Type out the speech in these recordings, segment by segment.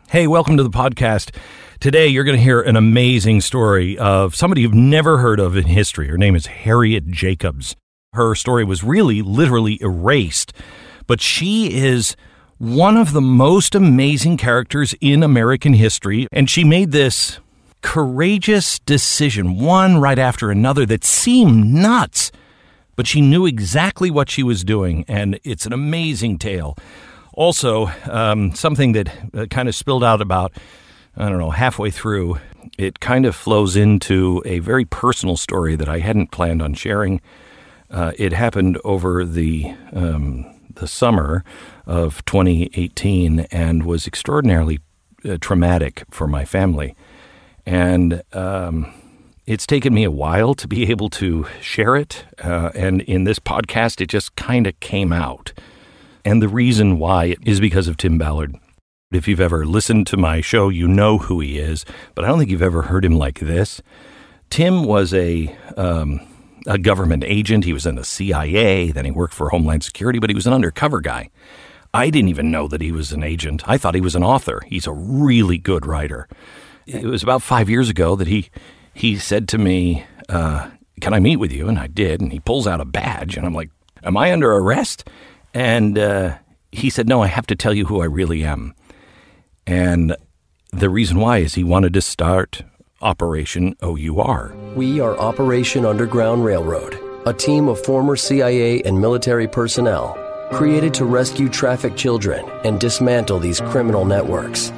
Hey, welcome to the podcast. Today, you're going to hear an amazing story of somebody you've never heard of in history. Her name is Harriet Jacobs. Her story was really, literally erased, but she is one of the most amazing characters in American history, and she made this courageous decision, one right after another, that seemed nuts, but she knew exactly what she was doing, and it's an amazing tale. Also, something that kind of spilled out about, halfway through, it kind of flows into a very personal story that I hadn't planned on sharing. It happened over the summer of 2018 and was extraordinarily traumatic for my family. And it's taken me a while to be able to share it. And in this podcast, it just kind of came out. And the reason why is because of Tim Ballard. If you've ever listened to my show, you know who he is, but I don't think you've ever heard him like this. Tim was a government agent. He was in the CIA, then he worked for Homeland Security, but he was an undercover guy. I didn't even know that he was an agent. I thought he was an author. He's a really good writer. It was about 5 years ago that he said to me, can I meet with you? And I did, and he pulls out a badge, and I'm like, am I under arrest? And he said, no, I have to tell you who I really am. And the reason why is he wanted to start Operation OUR. We are Operation Underground Railroad, a team of former CIA and military personnel created to rescue trafficked children and dismantle these criminal networks.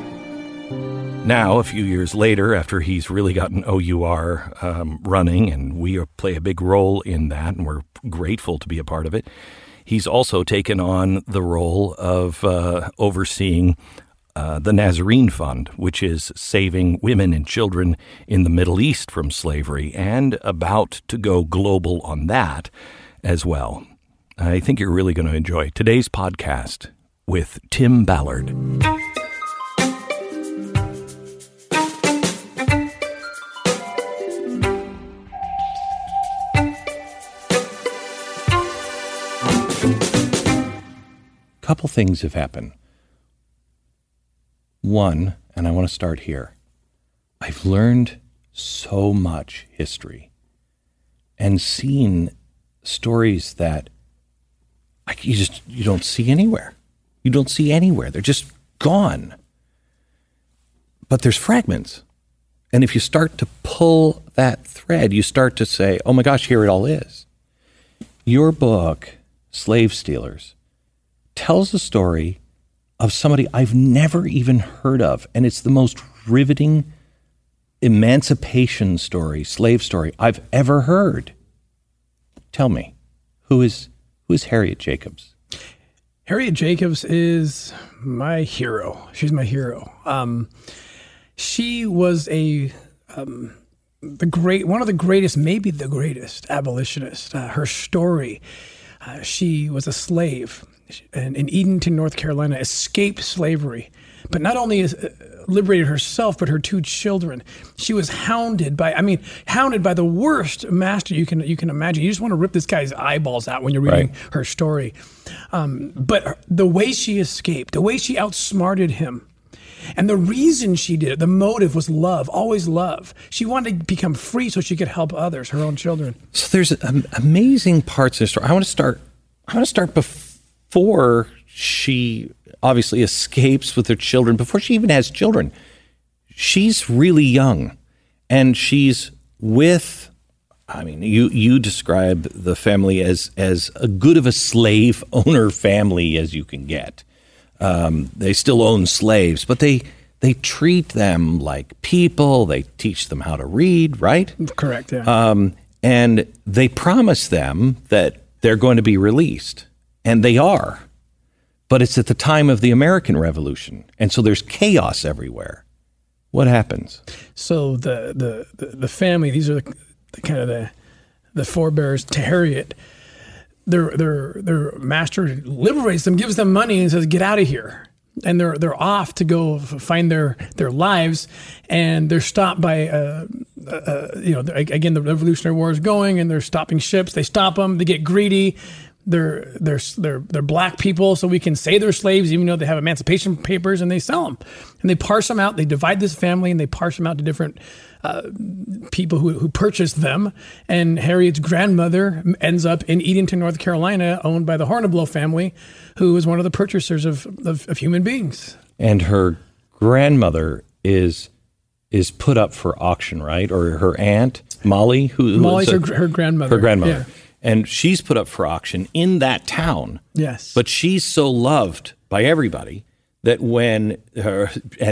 Now, a few years later, after he's really gotten OUR running, and we play a big role in that, and we're grateful to be a part of it, he's also taken on the role of overseeing the Nazarene Fund, which is saving women and children in the Middle East from slavery, and about to go global on that as well. I think you're really going to enjoy today's podcast with Tim Ballard. Couple things have happened. One, and I want to start here, I've learned so much history and seen stories that you don't see anywhere. You don't see anywhere. They're just gone. But there's fragments. And if you start to pull that thread, you start to say, oh my gosh, here it all is. Your book, Slave Stealers, tells the story of somebody I've never even heard of. And it's the most riveting emancipation story, slave story I've ever heard. Tell me, who is Harriet Jacobs? Harriet Jacobs is my hero. She's my hero. She was one of the greatest, maybe the greatest abolitionist. Her story, she was a slave in Edenton, North Carolina, escaped slavery, but not only liberated herself, but her two children. She was hounded by the worst master you can imagine. You just want to rip this guy's eyeballs out when you're reading her story. But the way she escaped, the way she outsmarted him, and the reason she did it, the motive was love, always love. She wanted to become free so she could help others, her own children. So there's amazing parts of the story. I want to start before she obviously escapes with her children, before she even has children. She's really young, and she's with, you describe the family as a good of a slave owner family as you can get. They still own slaves, but they treat them like people. They teach them how to read, right? Correct, yeah. And they promise them that they're going to be released. And they are, but it's at the time of the American Revolution, and so there's chaos everywhere. What happens? So the family, these are the forebears to Harriet. Their master liberates them, gives them money, and says, "Get out of here." And they're off to go find their lives, and they're stopped by again, the Revolutionary War is going, and they're stopping ships. They stop them. They get greedy. They're black people, so we can say they're slaves, even though they have emancipation papers, and they sell them. And they parse them out. They divide this family, and they parse them out to different people who purchased them. And Harriet's grandmother ends up in Edenton, North Carolina, owned by the Horniblow family, who was one of the purchasers of human beings. And her grandmother is put up for auction, right? Or her aunt, Molly? Molly's her grandmother. Her grandmother. Yeah. And she's put up for auction in that town. Yes. But she's so loved by everybody that when her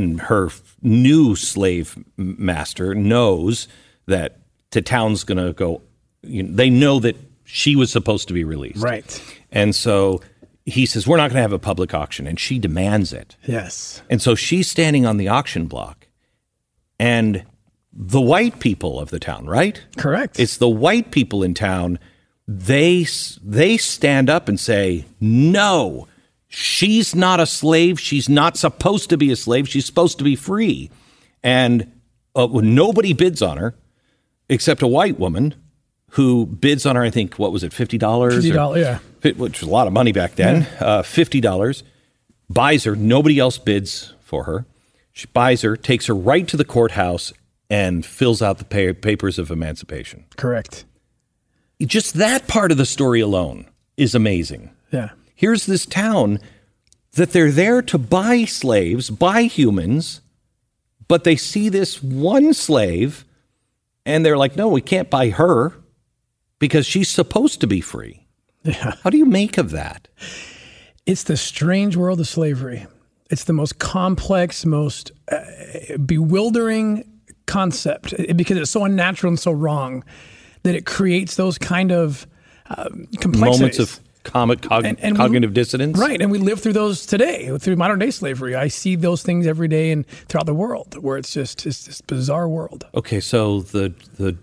new slave master knows that the town's going to go, they know that she was supposed to be released. Right. And so he says, we're not going to have a public auction. And she demands it. Yes. And so she's standing on the auction block. And the white people of the town, right? Correct. It's the white people in town. They stand up and say, no, she's not a slave. She's not supposed to be a slave. She's supposed to be free. And nobody bids on her except a white woman who bids on her, I think, what was it, $50? $50, yeah. Which was a lot of money back then. Yeah. $50. Buys her. Nobody else bids for her. She buys her, takes her right to the courthouse, and fills out the papers of emancipation. Correct. Just that part of the story alone is amazing. Yeah. Here's this town that they're there to buy slaves, buy humans, but they see this one slave and they're like, no, we can't buy her because she's supposed to be free. Yeah. How do you make of that? It's the strange world of slavery. It's the most complex, most bewildering concept because it's so unnatural and so wrong that it creates those kind of complexities. Moments of cognitive dissonance. Right, and we live through those today, through modern day slavery. I see those things every day and throughout the world where it's this bizarre world. Okay, so the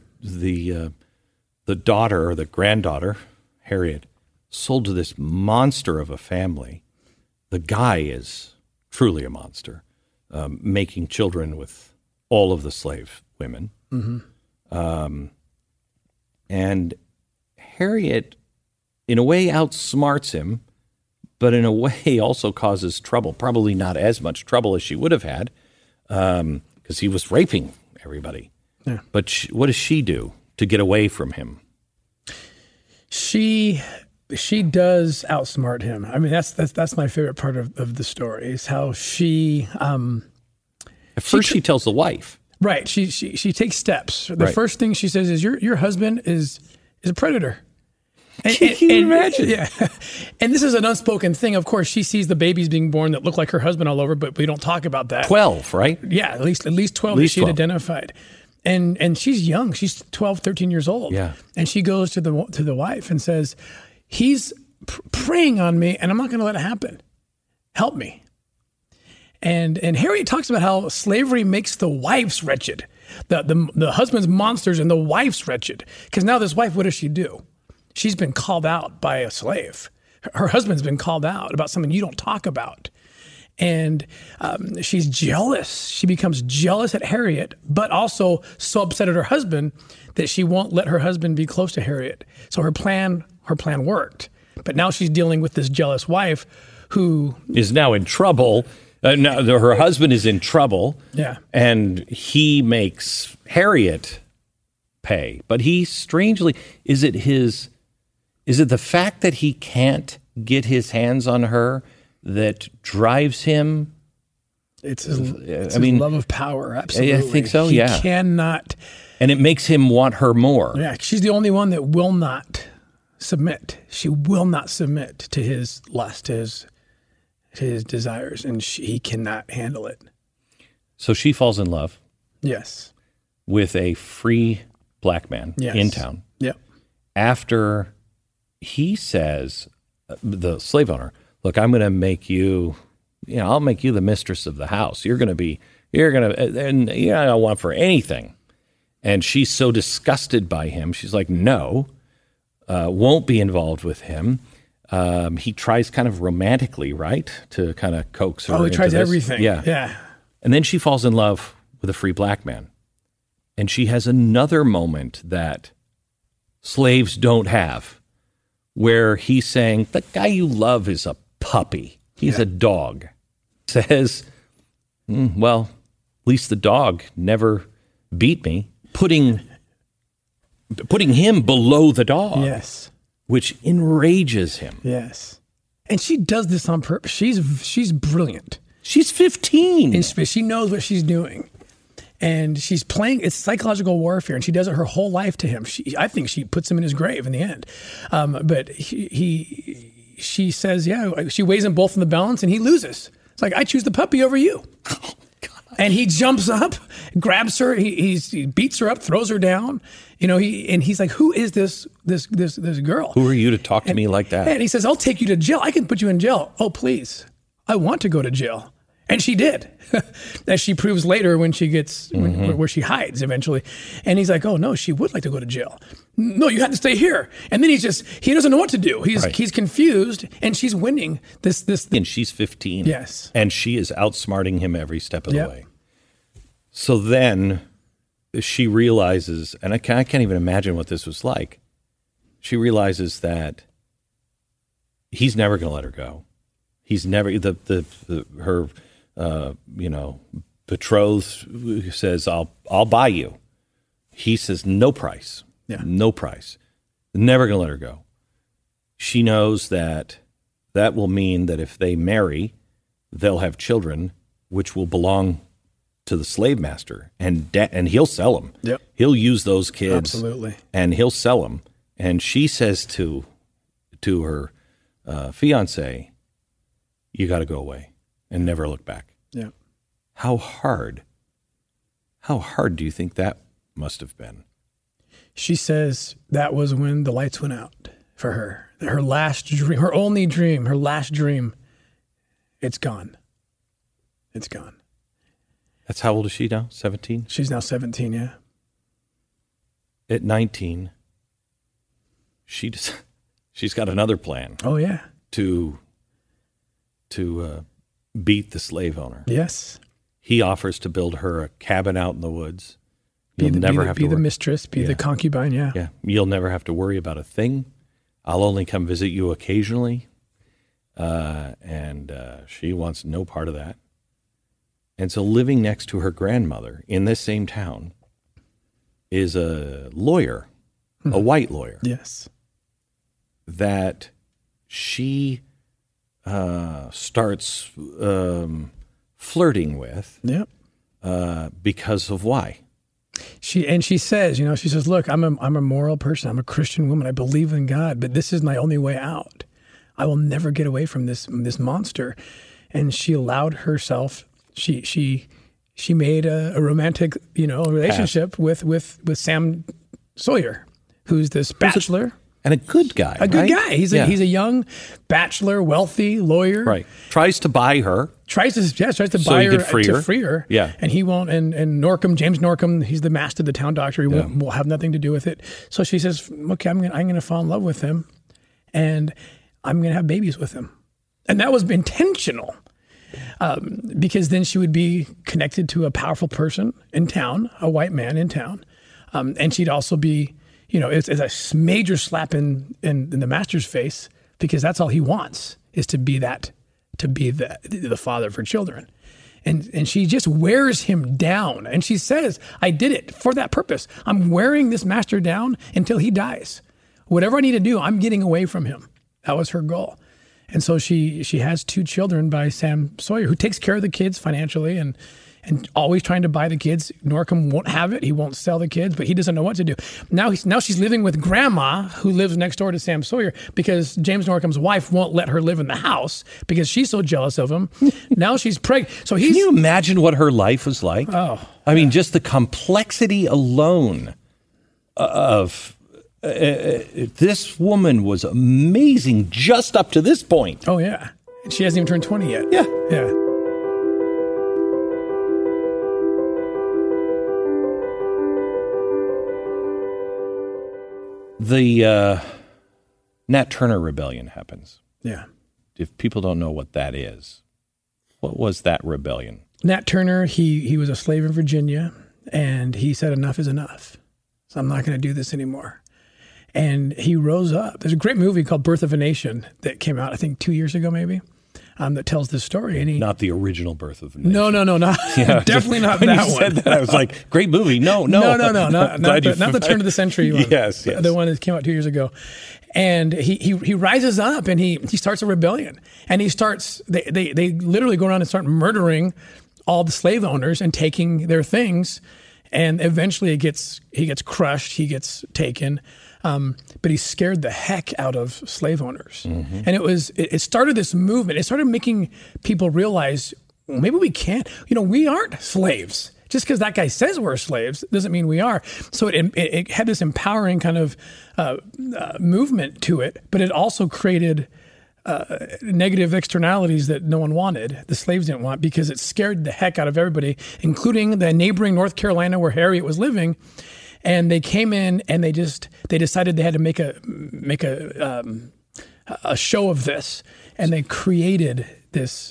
daughter or the granddaughter, Harriet, sold to this monster of a family. The guy is truly a monster, making children with all of the slave women. Mm-hmm. And Harriet, in a way, outsmarts him, but in a way also causes trouble. Probably not as much trouble as she would have had, because he was raping everybody. Yeah. But what does she do to get away from him? She does outsmart him. I mean, that's my favorite part of the story is how she. At first, she tells the wife. Right. She takes steps. The first thing she says is, "Your husband is a predator." Can you imagine? Yeah. And this is an unspoken thing. Of course, she sees the babies being born that look like her husband all over, but we don't talk about that. 12, right? Yeah, at least 12 that she had identified. And she's young. She's 12, 13 years old. Yeah. And she goes to the wife and says, "He's preying on me, and I'm not going to let it happen. Help me." And Harriet talks about how slavery makes the wives wretched, the husband's monsters and the wife's wretched. Because now this wife, what does she do? She's been called out by a slave. Her husband's been called out about something you don't talk about. And she's jealous. She becomes jealous at Harriet, but also so upset at her husband that she won't let her husband be close to Harriet. So her plan worked. But now she's dealing with this jealous wife who is now in trouble. Now her husband is in trouble. Yeah. And he makes Harriet pay. But he strangely, is it the fact that he can't get his hands on her that drives him? It's his love of power, absolutely. I think so, he cannot. And it makes him want her more. Yeah, she's the only one that will not submit. She will not submit to his lust, to his desires, and he cannot handle it. So she falls in love. Yes. With a free black man in town. Yep. After he says, the slave owner, look, I'm going to make you, I'll make you the mistress of the house. I don't want for anything. And she's so disgusted by him. She's like, no, won't be involved with him. He tries kind of romantically, right, to kind of coax her. Oh, he tries this. everything. Yeah. And then she falls in love with a free black man. And she has another moment that slaves don't have, where he's saying, the guy you love is a puppy. He's a dog. Says, well, at least the dog never beat me. Putting him below the dog. Yes. Which enrages him. Yes. And she does this on purpose. She's brilliant. She's 15. And she knows what she's doing. And she's playing, it's psychological warfare, and she does it her whole life to him. I think she puts him in his grave in the end. But she says, she weighs them both in the balance, and he loses. It's like, I choose the puppy over you. Oh, God. And he jumps up, grabs her, he beats her up, throws her down. He's like, who is this girl? Who are you to talk to me like that? And he says, I'll take you to jail. I can put you in jail. Oh, please. I want to go to jail. And she did, as she proves later when she gets, where she hides eventually. And he's like, oh, no, she would like to go to jail. No, you have to stay here. And then he doesn't know what to do. He's confused, and she's winning this. And she's 15. Yes. And she is outsmarting him every step of the way. So then she realizes, and I can't even imagine what this was like. She realizes that he's never going to let her go. He's never, her betrothed says, I'll buy you. He says, no price. Yeah. No price. Never going to let her go. She knows that will mean that if they marry, they'll have children, which will belong to the slave master, and he'll sell them. Yep. He'll use those kids. Absolutely. And he'll sell them. And she says to her fiance, you got to go away and never look back. Yeah. How hard do you think that must have been? She says that was when the lights went out for her. Her last dream, her only dream, her last dream, it's gone. It's gone. That's how old is she now? 17? She's now 17, yeah. At 19, she's got another plan. Oh, yeah. To beat the slave owner. Yes. He offers to build her a cabin out in the woods. Be the mistress, be the concubine, yeah. Yeah. You'll never have to worry about a thing. I'll only come visit you occasionally. And she wants no part of that. And so living next to her grandmother in this same town is a lawyer, a white lawyer. Yes. That she starts flirting with. Yep. Because of why? She says, she says, look, I'm a moral person. I'm a Christian woman. I believe in God, but this is my only way out. I will never get away from this monster. And she allowed herself. She made a romantic, relationship with Sam Sawyer, who's this bachelor. And a good guy. A good guy. He's a young bachelor, wealthy lawyer. Right. Tries to buy her. Tries to so buy he her could free her. Yeah. And he won't. And James Norcom, he's the master, the town doctor. He will have nothing to do with it. So she says, okay, I'm gonna fall in love with him, and I'm gonna have babies with him. And that was intentional. Because then she would be connected to a powerful person in town, a white man in town. And she'd also be, it's a major slap in the master's face, because that's all he wants, is to be the father for children. And she just wears him down. And she says, I did it for that purpose. I'm wearing this master down until he dies. Whatever I need to do, I'm getting away from him. That was her goal. And so she has 2 children by Sam Sawyer, who takes care of the kids financially and always trying to buy the kids. Norcom won't have it. He won't sell the kids, but he doesn't know what to do. Now she's living with Grandma, who lives next door to Sam Sawyer, because James Norcom's wife won't let her live in the house because she's so jealous of him. Now she's pregnant. So can you imagine what her life was like? Oh, I mean, just the complexity alone of... this woman was amazing just up to this point. Oh, yeah. And she hasn't even turned 20 yet. Yeah. Yeah. The Nat Turner Rebellion happens. Yeah. If people don't know what that is, what was that rebellion? Nat Turner, he was a slave in Virginia, and he said enough is enough. So I'm not going to do this anymore. And he rose up. There's a great movie called Birth of a Nation that came out, I think, 2 years ago, maybe, that tells this story. And not the original Birth of a Nation. No, not definitely not when that you one. said that, I was like, great movie. No, not the turn of the century one. Yes. The one that came out 2 years ago. And he rises up and he starts a rebellion. And they literally go around and start murdering all the slave owners and taking their things. And eventually he gets crushed, he gets taken. But he scared the heck out of slave owners. Mm-hmm. And it started this movement. It started making people realize, well, maybe we can't. We aren't slaves. Just because that guy says we're slaves doesn't mean we are. So it had this empowering kind of movement to it, but it also created negative externalities that no one wanted. The slaves didn't want, because it scared the heck out of everybody, including the neighboring North Carolina where Harriet was living. And they came in and they decided they had to make a show of this, and they created these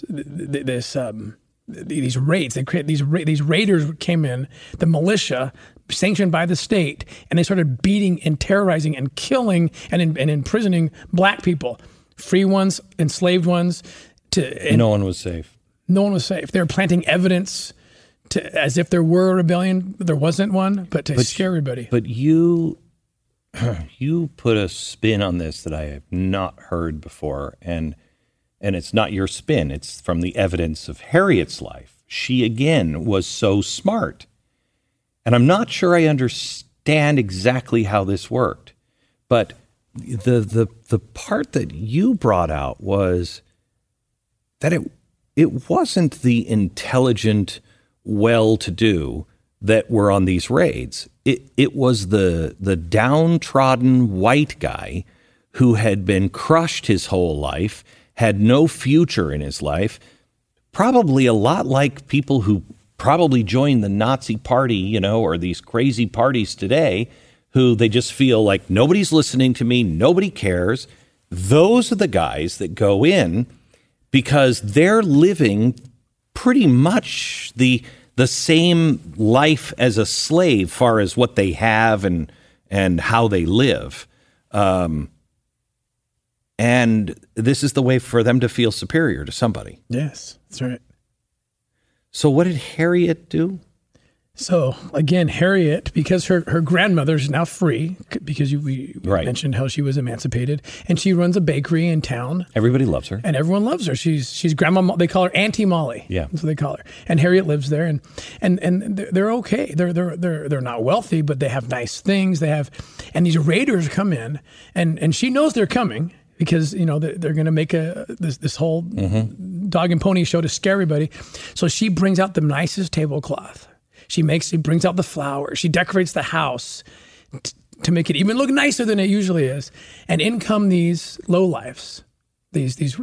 raids. They created these raiders came in, the militia sanctioned by the state, and they started beating and terrorizing and killing and imprisoning black people, free ones, enslaved ones. No one was safe. No one was safe. They were planting evidence as if there were a rebellion. There wasn't one, but scare everybody. But you put a spin on this that I have not heard before, and it's not your spin. It's from the evidence of Harriet's life. She, again, was so smart. And I'm not sure I understand exactly how this worked. But the part that you brought out was that it wasn't the intelligent, well-to-do that were on these raids. It was the downtrodden white guy who had been crushed his whole life, had no future in his life, probably a lot like people who probably joined the Nazi party, or these crazy parties today, who they just feel like nobody's listening to me, nobody cares. Those are the guys that go in because they're living pretty much the same life as a slave, far as what they have and how they live. And this is the way for them to feel superior to somebody. Yes, that's right. So what did Harriet do? So again, Harriet, because her grandmother's now free, because we mentioned how she was emancipated, and she runs a bakery in town. Everybody loves her, and everyone loves her. She's Grandma. They call her Auntie Molly. Yeah, that's what they call her. And Harriet lives there, and they're okay. They're not wealthy, but they have nice things. And these raiders come in, and she knows they're coming, because they're going to make this whole dog and pony show to scare everybody. So she brings out the nicest tablecloth. She brings out the flowers. She decorates the house to make it even look nicer than it usually is. And in come these lowlifes, these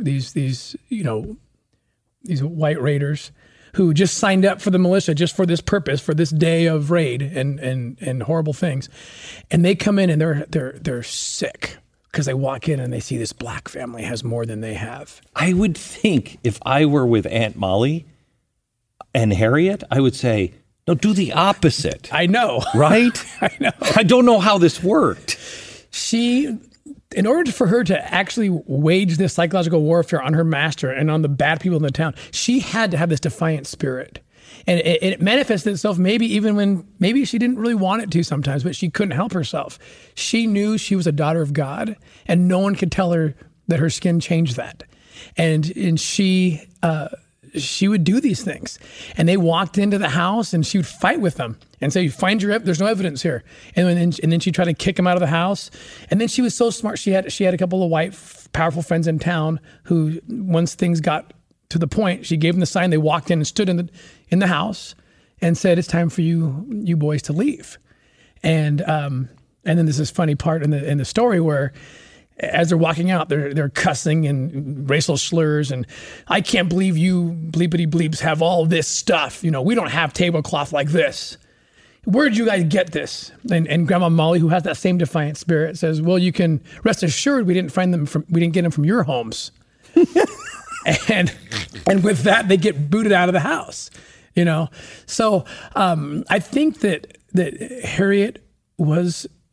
white raiders who just signed up for the militia just for this purpose, for this day of raid and horrible things. And they come in and they're sick, because they walk in and they see this black family has more than they have. I would think if I were with Aunt Molly and Harriet, I would say, no, do the opposite. I know. Right? I know. I don't know how this worked. In order for her to actually wage this psychological warfare on her master and on the bad people in the town, she had to have this defiant spirit. And it manifested itself maybe even when maybe she didn't really want it to sometimes, but she couldn't help herself. She knew she was a daughter of God, and no one could tell her that her skin changed that. And she would do these things. And they walked into the house and she would fight with them and say, there's no evidence here. And then she'd try to kick them out of the house. And then she was so smart. She had a couple of white, powerful friends in town who, once things got to the point, she gave them the sign. They walked in and stood in the house and said, "It's time for you boys to leave." And then there's this funny part in the story where, as they're walking out, they're cussing and racial slurs, and "I can't believe you bleepity bleeps have all this stuff. We don't have tablecloth like this. Where'd you guys get this?" And Grandma Molly, who has that same defiant spirit, says, "Well, you can rest assured we didn't get them from your homes." and with that, they get booted out of the house. So I think that Harriet was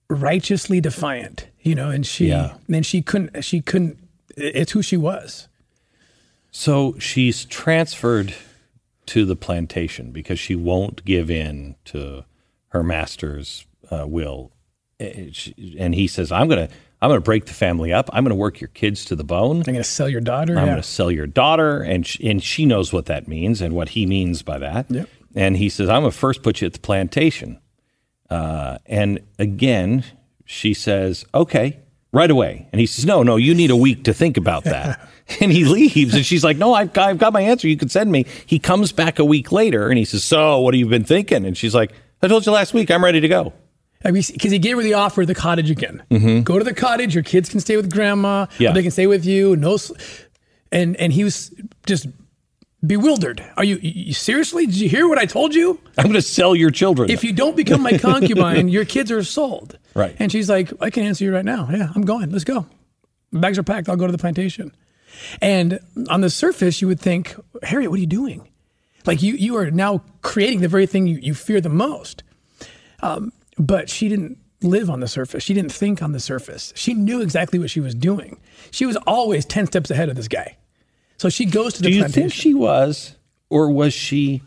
righteously defiant, and she couldn't, it's who she was. So she's transferred to the plantation because she won't give in to her master's will. And he says, I'm going to break the family up. I'm going to work your kids to the bone. I'm going to sell your daughter. I'm going to sell your daughter. And she knows what that means and what he means by that. Yep. And he says, I'm going to first put you at the plantation. And again, she says, okay, right away. And he says, no, you need a week to think about that. And he leaves. And she's like, no, I've got my answer. You can send me. He comes back a week later and he says, so what have you been thinking? And she's like, I told you last week, I'm ready to go. Because he gave her the offer of the cottage again. Mm-hmm. Go to the cottage. Your kids can stay with grandma. Yeah. Or they can stay with you. And he was just bewildered. Are you seriously? Did you hear what I told you? I'm going to sell your children. If you don't become my concubine, your kids are sold. Right. And she's like, I can answer you right now. Yeah, I'm going. Let's go. My bags are packed. I'll go to the plantation. And on the surface, you would think, Harriet, what are you doing? Like you are now creating the very thing you fear the most. But she didn't live on the surface. She didn't think on the surface. She knew exactly what she was doing. She was always 10 steps ahead of this guy. So she goes to the plantation. Do you think she was, or was she,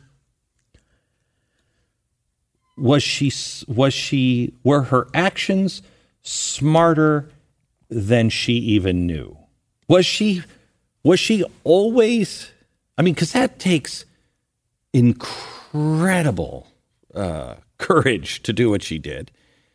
were her actions smarter than she even knew? Was she always, because that takes incredible courage to do what she did.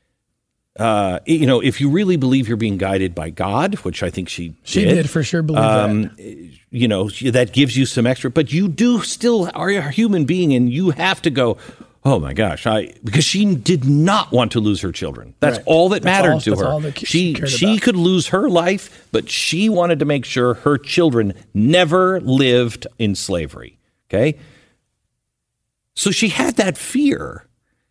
If you really believe you're being guided by God, which I think she did. She did for sure believe that. That gives you some extra, but you do still are a human being and you have to go, oh my gosh, because she did not want to lose her children. That's right. All that mattered to her. All that she could lose her life, but she wanted to make sure her children never lived in slavery. Okay. So she had that fear.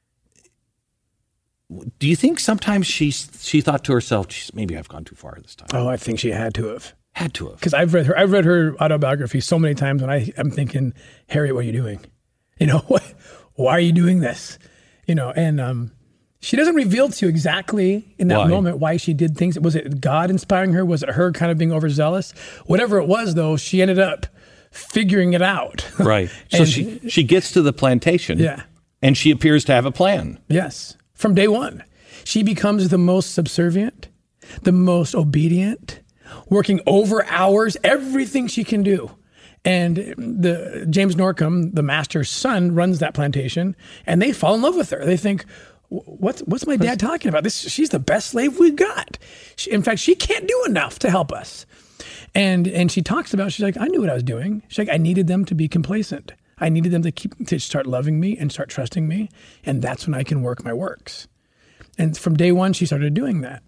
Do you think sometimes she thought to herself, maybe I've gone too far this time? Oh, I think she had to have. Had to have. Because I've read her autobiography so many times, and I'm thinking, Harriet, what are you doing? Why are you doing this? And she doesn't reveal to you exactly in that moment why she did things. Was it God inspiring her? Was it her kind of being overzealous? Whatever it was, though, she ended up figuring it out. Right. So she gets to the plantation. Yeah. And she appears to have a plan. Yes. From day one, she becomes the most subservient, the most obedient, working over hours, everything she can do. And James Norcom, the master's son, runs that plantation, and they fall in love with her. They think, what's my dad talking about? She's the best slave we've got. In fact, she can't do enough to help us. And she talks about, she's like, I knew what I was doing. She's like, I needed them to be complacent. I needed them to start loving me and start trusting me, and that's when I can work my works. And from day one, she started doing that.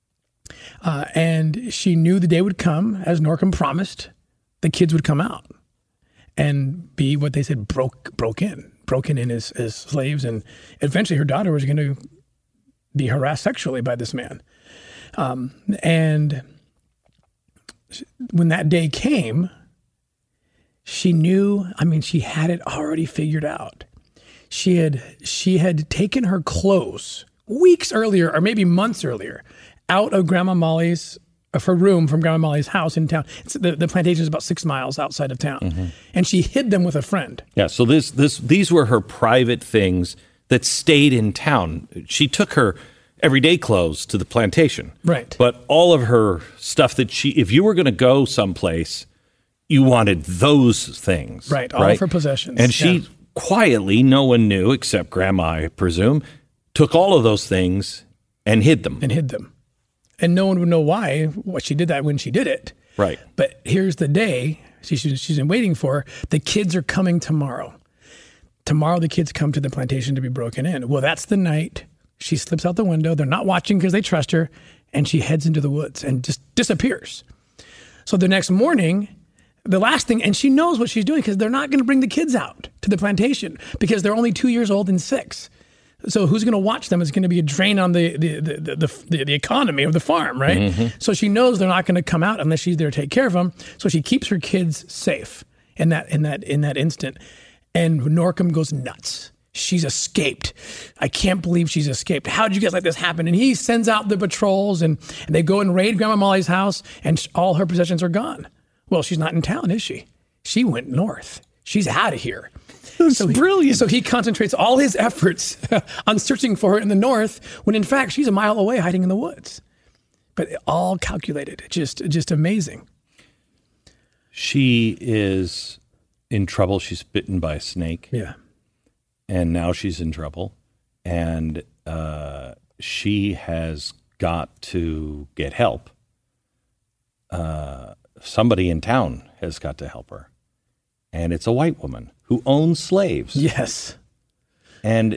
And she knew the day would come, as Norcom promised, the kids would come out and be what they said, broken in as slaves. And eventually her daughter was going to be harassed sexually by this man. And when that day came, she knew, she had it already figured out. She had taken her clothes weeks earlier, or maybe months earlier, out of her room from Grandma Molly's house in town. The plantation is about 6 miles outside of town. Mm-hmm. And she hid them with a friend. Yeah, so these were her private things that stayed in town. She took her everyday clothes to the plantation. Right. But all of her stuff if you were going to go someplace, you wanted those things. Right, all of her possessions. And she quietly, no one knew except Grandma, I presume, took all of those things and hid them. And no one would know why she did that when she did it. Right. But here's the day she's been waiting for. The kids are coming tomorrow. Tomorrow the kids come to the plantation to be broken in. Well, that's the night she slips out the window. They're not watching because they trust her. And she heads into the woods and just disappears. So the next morning, the last thing, and she knows what she's doing because they're not going to bring the kids out to the plantation because they're only 2 years old and 6. So who's going to watch them is going to be a drain on the economy of the farm, right? Mm-hmm. So she knows they're not going to come out unless she's there to take care of them. So she keeps her kids safe in that instant. And Norcom goes nuts. She's escaped. I can't believe she's escaped. How did you guys let this happen? And he sends out the patrols, and they go and raid Grandma Molly's house, and all her possessions are gone. Well, she's not in town, is she? She went north. She's out of here. That's brilliant. So he concentrates all his efforts on searching for her in the north, when in fact she's a mile away hiding in the woods. But all calculated. Just amazing. She is in trouble. She's bitten by a snake. Yeah. And now she's in trouble. And she has got to get help. Somebody in town has got to help her. And it's a white woman who owns slaves. Yes. And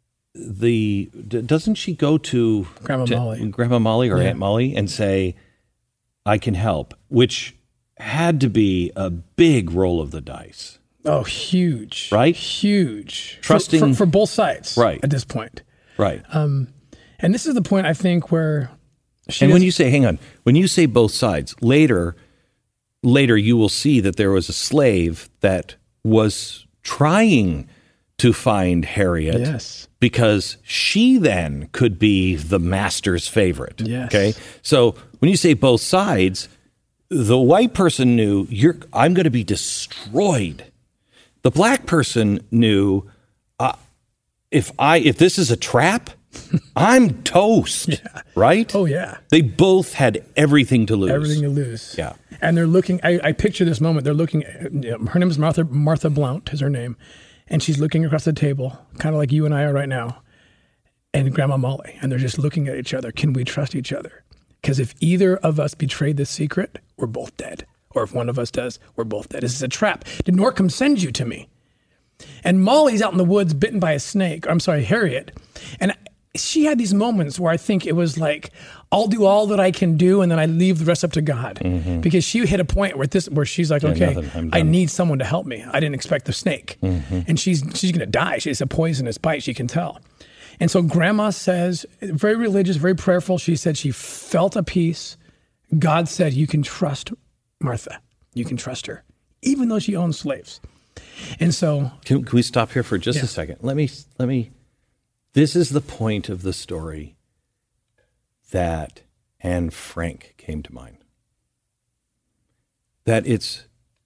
doesn't she go to Grandma Molly or Aunt Molly and say, I can help, which had to be a big roll of the dice. Oh, huge. Right? Huge. Trusting. For both sides. Right. At this point. Right. And this is the point, I think, where when you say, hang on, when you say both sides, later you will see that there was a slave that was trying to find Harriet. Yes. Because she then could be the master's favorite. Yes. Okay. So when you say both sides, the white person knew I'm going to be destroyed. The black person knew if this is a trap, I'm toast. Yeah. Right? Oh yeah. They both had everything to lose. Everything to lose. Yeah. And they're looking. I picture this moment. They're looking. Her name is Martha Blount is her name. And she's looking across the table, kind of like you and I are right now, and Grandma Molly. And they're just looking at each other. Can we trust each other? Because if either of us betrayed this secret, we're both dead. Or if one of us does, we're both dead. This is a trap. Did Norcom send you to me? And Molly's out in the woods bitten by a snake. I'm sorry, Harriet. And she had these moments where I think it was like, I'll do all that I can do, and then I leave the rest up to God. Mm-hmm. Because she hit a point where she's like, okay, I need someone to help me. I didn't expect the snake. Mm-hmm. And she's going to die. She's a poisonous bite, she can tell. And so Grandma says, very religious, very prayerful, she said she felt a peace. God said, you can trust Martha. You can trust her, even though she owns slaves. And so... Can we stop here for just a second? Let me... This is the point of the story that Anne Frank came to mind. That it's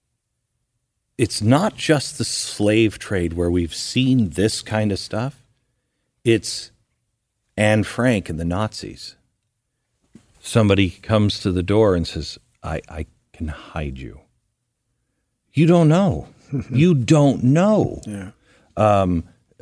not just the slave trade where we've seen this kind of stuff. It's Anne Frank and the Nazis. Somebody comes to the door and says, I can hide you. You don't know. You don't know. Yeah.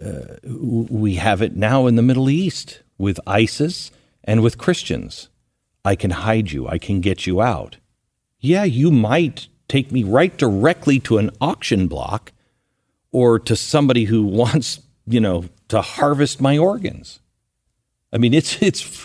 We have it now in the Middle East with ISIS and with Christians. I can hide you. I can get you out. Yeah, you might take me right directly to an auction block or to somebody who wants, to harvest my organs. I mean, this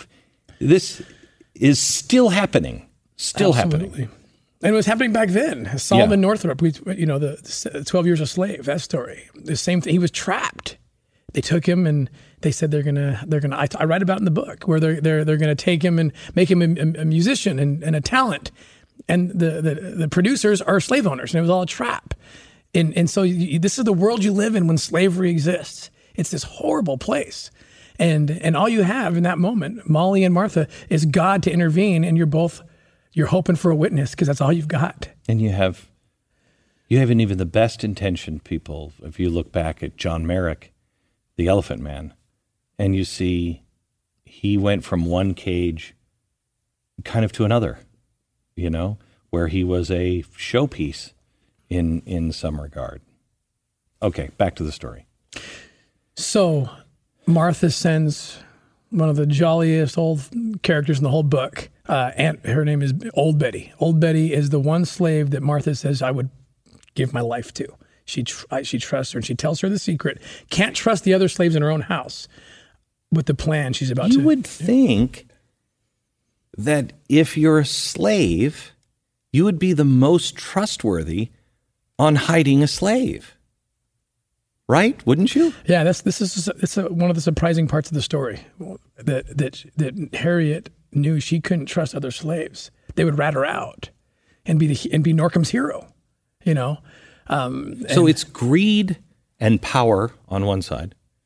is still happening. Still Absolutely. Happening. And it was happening back then. Solomon Northrop, the 12 Years a Slave, that story. The same thing. He was trapped. They took him and they said they're gonna. I write about it in the book where they're gonna take him and make him a musician and a talent, and the producers are slave owners, and it was all a trap. And so this is the world you live in when slavery exists. It's this horrible place, and all you have in that moment, Molly and Martha, is God to intervene, and you're hoping for a witness because that's all you've got. And you haven't even the best intention, people. If you look back at John Merrick, the Elephant Man, and you see he went from one cage kind of to another, where he was a showpiece in some regard. Okay, back to the story. So Martha sends one of the jolliest old characters in the whole book. Her name is Old Betty. Old Betty is the one slave that Martha says, I would give my life to. She trusts her, and she tells her the secret. Can't trust the other slaves in her own house with the plan she's about to... You would think that if you're a slave, you would be the most trustworthy on hiding a slave. Right? Wouldn't you? Yeah, this is one of the surprising parts of the story, that Harriet knew she couldn't trust other slaves. They would rat her out and be Norcom's hero, So it's greed and power on one side,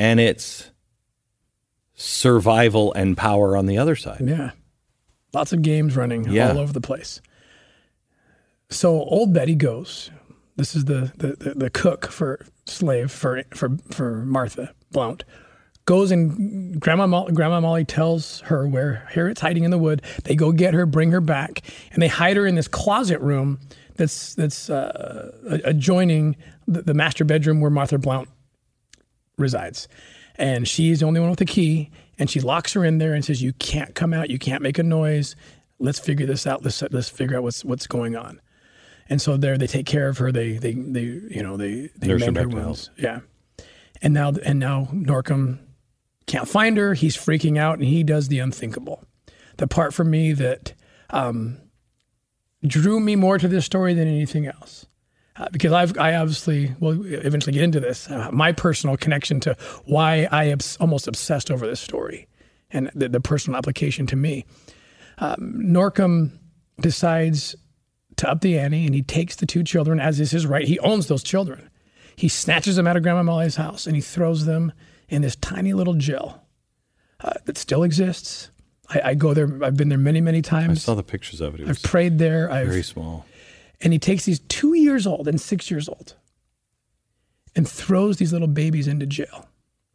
and it's survival and power on the other side. Yeah. Lots of games running Yeah. all over the place. So old Betty goes. This is the cook for slave for Martha Blount. Goes and Grandma Molly tells her where Harriet's hiding in the wood. They go get her, bring her back, and they hide her in this closet room that's adjoining the master bedroom where Martha Blount resides. And she's the only one with the key, and she locks her in there and says, "You can't come out. You can't make a noise. Let's figure this out. Let's figure out what's going on." And so there they take care of her. They Nurse her mend her back to wounds. Yeah. And now Norcom can't find her. He's freaking out, and he does the unthinkable. The part for me that drew me more to this story than anything else. Because I obviously will eventually get into this, my personal connection to why I almost obsessed over this story and the personal application to me. Norcom decides to up the ante, and he takes the two children, as is his right. He owns those children. He snatches them out of Grandma Molly's house, and he throws them in this tiny little jail that still exists. I go there. I've been there many, many times. I saw the pictures of it. It was I've prayed there. very small. And he takes these 2 years old and 6 years old and throws these little babies into jail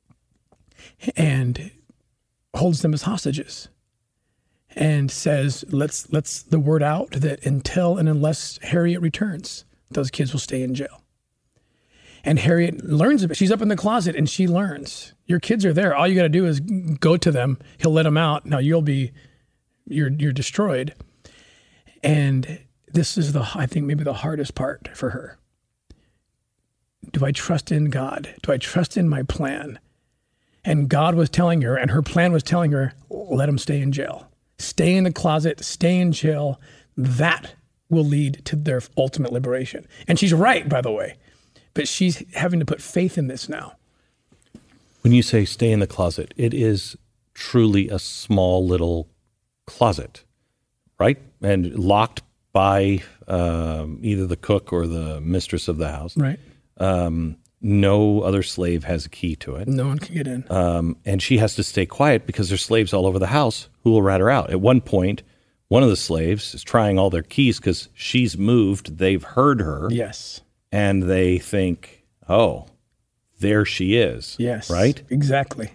and holds them as hostages and says, let's the word out that until and unless Harriet returns, those kids will stay in jail. And Harriet learns of it. She's up in the closet and she learns. Your kids are there. All you got to do is go to them. He'll let them out. Now you're destroyed. And this is I think maybe the hardest part for her. Do I trust in God? Do I trust in my plan? And God was telling her, and her plan was telling her, let them stay in jail. Stay in the closet, stay in jail. That will lead to their ultimate liberation. And she's right, by the way. But she's having to put faith in this now. When you say stay in the closet, it is truly a small little closet, right? And locked by either the cook or the mistress of the house. Right. No other slave has a key to it. No one can get in. And she has to stay quiet because there's slaves all over the house who will rat her out. At one point, one of the slaves is trying all their keys because she's moved. They've heard her. Yes. And they think, oh, there she is. Yes. Right? Exactly.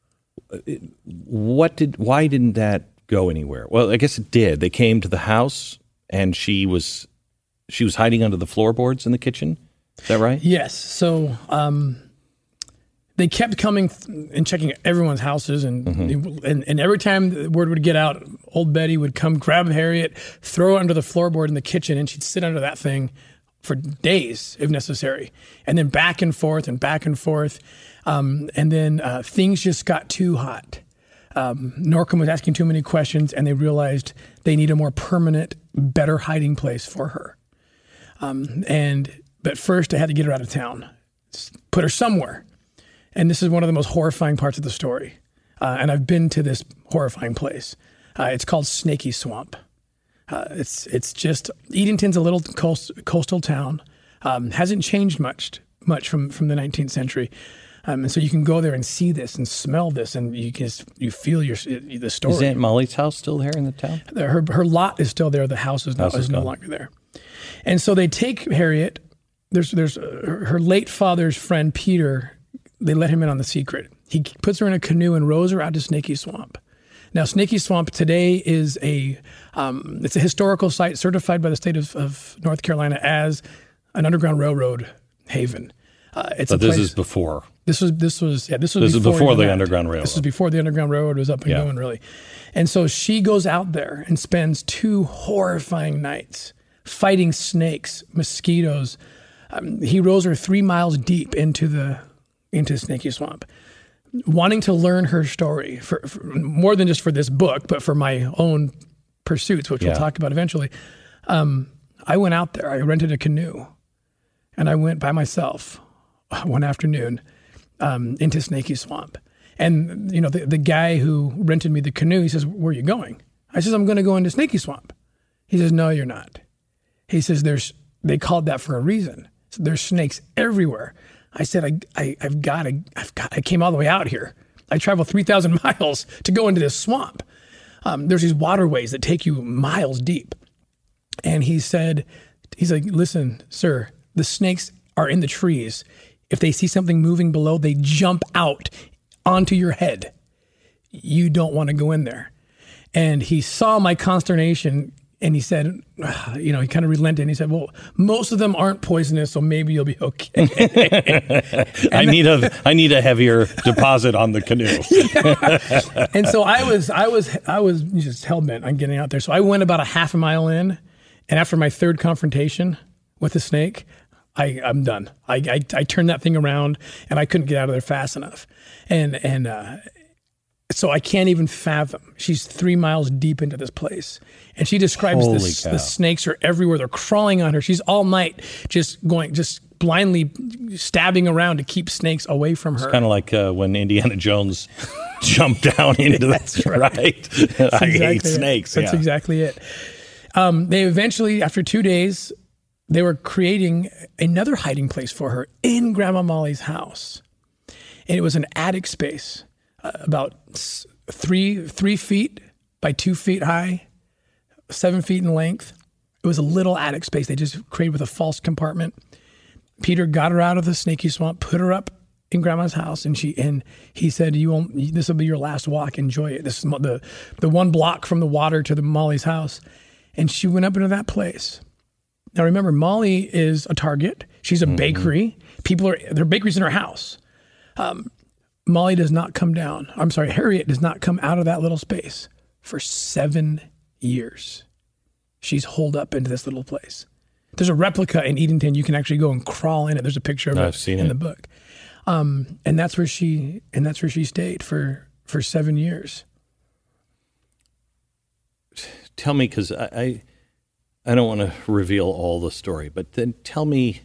Why didn't that go anywhere? Well, I guess it did. They came to the house and she was hiding under the floorboards in the kitchen. Is that right? Yes. So they kept coming and checking everyone's houses, and every time the word would get out, old Betty would come grab Harriet, throw her under the floorboard in the kitchen, and she'd sit under that thing for days if necessary, and then back and forth and back and forth. And then things just got too hot. Norcom was asking too many questions, and they realized they need a more permanent, better hiding place for her. But first, I had to get her out of town, put her somewhere. And this is one of the most horrifying parts of the story. And I've been to this horrifying place. It's called Snaky Swamp. It's just Edenton's a little coastal town. Hasn't changed much from the 19th century. And so you can go there and see this and smell this, and you feel the story. Is Aunt Molly's house still there in the town? Her lot is still there. The house is no longer there. And so they take Harriet. There's her late father's friend Peter. They let him in on the secret. He puts her in a canoe and rows her out to Snaky Swamp. Now, Snaky Swamp today is it's a historical site certified by the state of North Carolina as an Underground Railroad haven. This is before. This was before the Underground Railroad. This was before the Underground Railroad was up and going, really. And so she goes out there and spends 2 horrifying nights fighting snakes, mosquitoes. He rows her 3 miles deep into Snaky Swamp, wanting to learn her story for more than just for this book, but for my own pursuits, which we'll talk about eventually. I went out there. I rented a canoe, and I went by myself one afternoon into Snaky Swamp. And the guy who rented me the canoe, he says, "Where are you going?" I says, "I'm going to go into Snaky Swamp." He says, "No, you're not." He says, they called that for a reason. So there's snakes everywhere. I said, I came all the way out here. I traveled 3,000 miles to go into this swamp. There's these waterways that take you miles deep. And he's like, listen, sir, the snakes are in the trees. If they see something moving below, they jump out onto your head. You don't want to go in there. And he saw my consternation and he said, he kind of relented and he said, well, most of them aren't poisonous, so maybe you'll be okay. I need a heavier deposit on the canoe. Yeah. And so I was just hell-bent on getting out there. So I went about a half a mile in, and after my third confrontation with the snake, I'm done. I turned that thing around and I couldn't get out of there fast enough. And so I can't even fathom. She's 3 miles deep into this place. And she describes the snakes are everywhere. They're crawling on her. She's all night just blindly stabbing around to keep snakes away from her. It's kind of like when Indiana Jones jumped down into That's right. I hate snakes. That's exactly it. They eventually, after 2 days, they were creating another hiding place for her in Grandma Molly's house. And it was an attic space, about 3 feet by 2 feet high, 7 feet in length. It was a little attic space they just created with a false compartment. Peter got her out of the snaky swamp, put her up in Grandma's house, and he said, this will be your last walk. Enjoy it. This is the 1 block from the water to the Molly's house. And she went up into that place. Now, remember, Molly is a target. She's a bakery. There are bakeries in her house. Molly does not come down. I'm sorry, Harriet does not come out of that little space for 7 years. She's holed up into this little place. There's a replica in Edenton. You can actually go and crawl in it. There's a picture of it in the book. And that's where she stayed for 7 years. Tell me, because I don't want to reveal all the story, but then tell me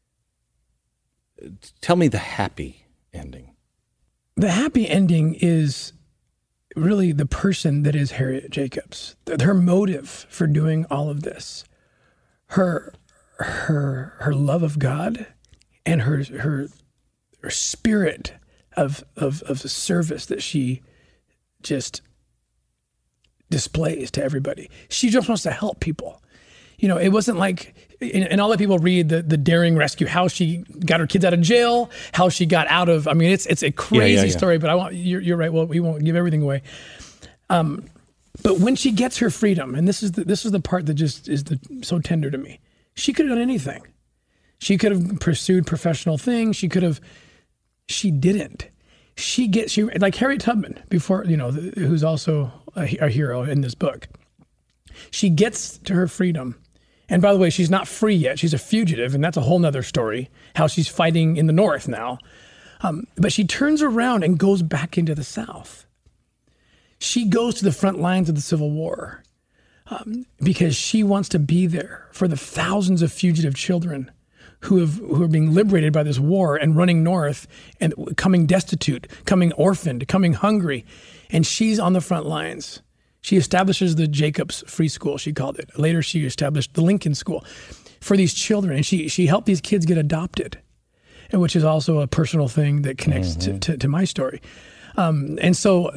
the happy ending. The happy ending is really the person that is Harriet Jacobs. Her motive for doing all of this, her love of God, and her spirit of service that she just displays to everybody. She just wants to help people. It wasn't like, and all the people read the daring rescue, how she got her kids out of jail, how she got out of, it's a crazy story, but you're right. Well, we won't give everything away. But when she gets her freedom, and this is the part that just is so tender to me. She could have done anything. She could have pursued professional things. She didn't. She like Harriet Tubman before, who's also a hero in this book. She gets to her freedom. And by the way, she's not free yet. She's a fugitive, and that's a whole nother story, how she's fighting in the North now. But she turns around and goes back into the South. She goes to the front lines of the Civil War because she wants to be there for the thousands of fugitive children who are being liberated by this war and running north and coming destitute, coming orphaned, coming hungry. And she's on the front lines. She establishes the Jacobs Free School, she called it. Later, she established the Lincoln School for these children. And she helped these kids get adopted, which is also a personal thing that connects to my story. And so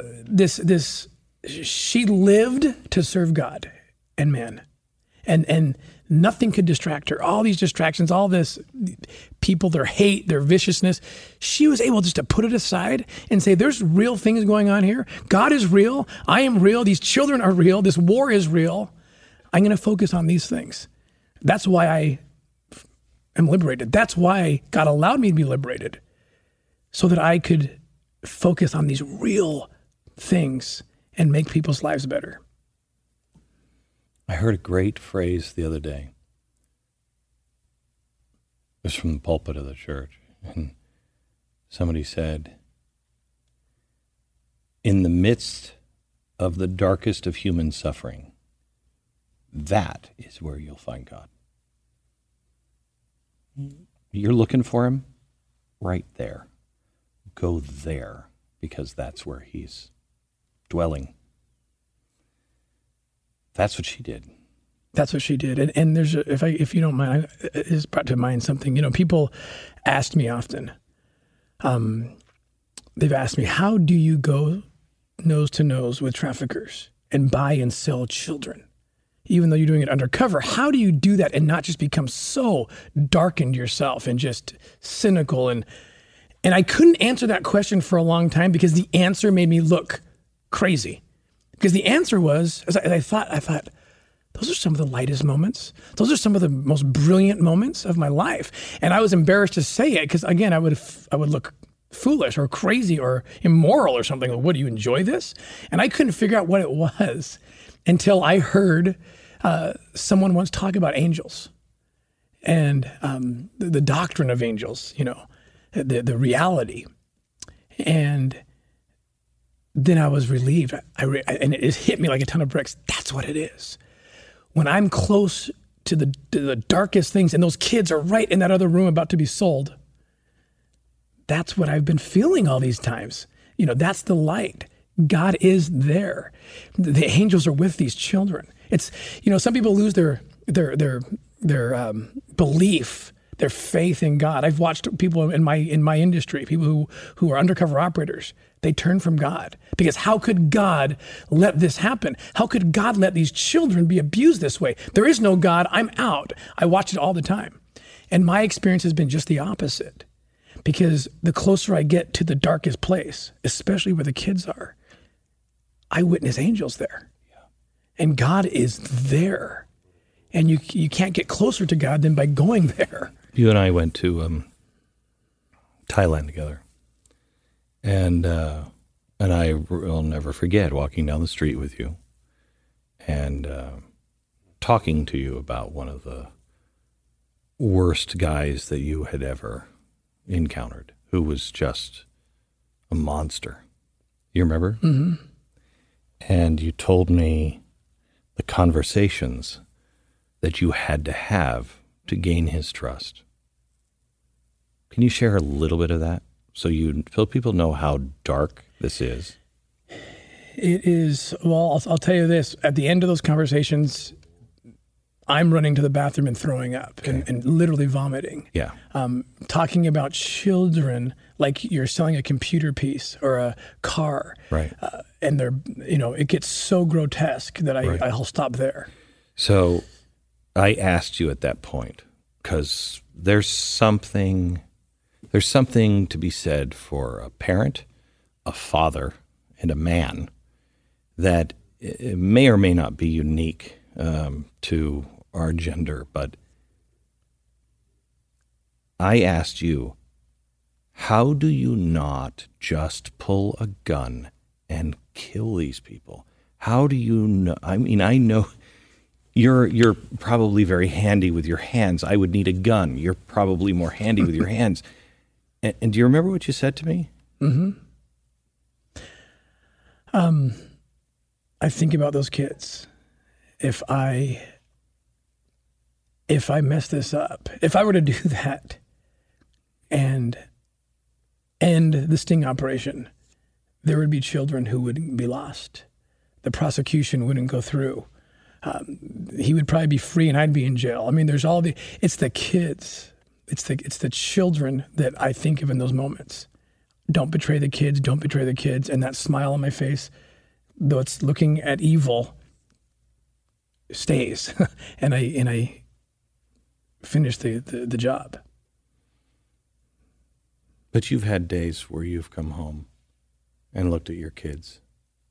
she lived to serve God and man. And nothing could distract her. All these distractions, all this people, their hate, their viciousness. She was able just to put it aside and say, there's real things going on here. God is real. I am real. These children are real. This war is real. I'm going to focus on these things. That's why I am liberated. That's why God allowed me to be liberated, so that I could focus on these real things and make people's lives better. I heard a great phrase the other day. It was from the pulpit of the church. And somebody said, in the midst of the darkest of human suffering, that is where you'll find God. You're looking for him? Right there. Go there, because that's where he's dwelling. That's what she did. That's what she did. And there's if you don't mind, it is brought to mind something. People asked me often. They've asked me, how do you go nose to nose with traffickers and buy and sell children, even though you're doing it undercover? How do you do that and not just become so darkened yourself and just cynical? And I couldn't answer that question for a long time because the answer made me look crazy. Because the answer was, as I thought, those are some of the lightest moments. Those are some of the most brilliant moments of my life. And I was embarrassed to say it because, again, I would look foolish or crazy or immoral or something. Like, what, do you enjoy this? And I couldn't figure out what it was until I heard someone once talk about angels and the doctrine of angels, the reality. And then I was relieved. And it hit me like a ton of bricks. That's what it is. When I'm close to the darkest things and those kids are right in that other room about to be sold, that's what I've been feeling all these times. That's the light. God is there. The angels are with these children. It's, some people lose their belief, their faith in God. I've watched people in my industry, people who are undercover operators. They turn from God because how could God let this happen? How could God let these children be abused this way? There is no God. I'm out. I watch it all the time. And my experience has been just the opposite. Because the closer I get to the darkest place, especially where the kids are, I witness angels there. Yeah. And God is there. And you can't get closer to God than by going there. You and I went to Thailand together. And I will never forget walking down the street with you and talking to you about one of the worst guys that you had ever encountered, who was just a monster. You remember? Mm-hmm. And you told me the conversations that you had to have to gain his trust. Can you share a little bit of that so people know how dark this is? It is. Well, I'll tell you this. At the end of those conversations, I'm running to the bathroom and throwing up and literally vomiting. Yeah. Talking about children like you're selling a computer piece or a car. Right. And they're, it gets so grotesque that I'll stop there. So I asked you at that point because there's something to be said for a parent, a father, and a man that may or may not be unique to our gender, but I asked you, how do you not just pull a gun and kill these people? How do you know? I mean, I know you're probably very handy with your hands. I would need a gun. You're probably more handy with your hands. And do you remember what you said to me? Mm-hmm. I think about those kids. If I mess this up, if I were to do that and end the sting operation, there would be children who would be lost. The prosecution wouldn't go through. He would probably be free and I'd be in jail. I mean, it's the kids. It's the children that I think of in those moments. Don't betray the kids. Don't betray the kids. And that smile on my face, though it's looking at evil, stays. and I finish the job. But you've had days where you've come home and looked at your kids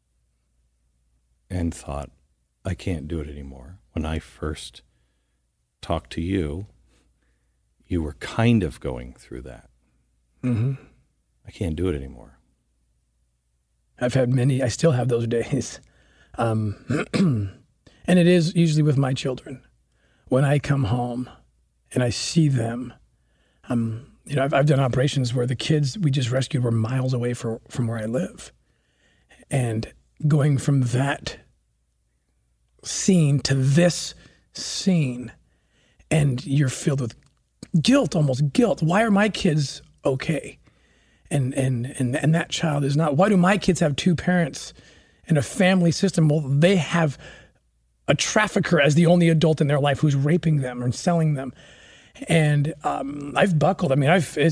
and thought, I can't do it anymore. When I first talked to you, you were kind of going through that. Mm-hmm. I can't do it anymore. I've had many. I still have those days. And it is usually with my children. When I come home and I see them, I've done operations where the kids we just rescued were miles away from where I live. And going from that scene to this scene, and you're filled with guilt, almost guilt. Why are my kids okay? And that child is not. Why do my kids have two parents and a family system? Well, they have a trafficker as the only adult in their life who's raping them or selling them. And I've buckled. I mean,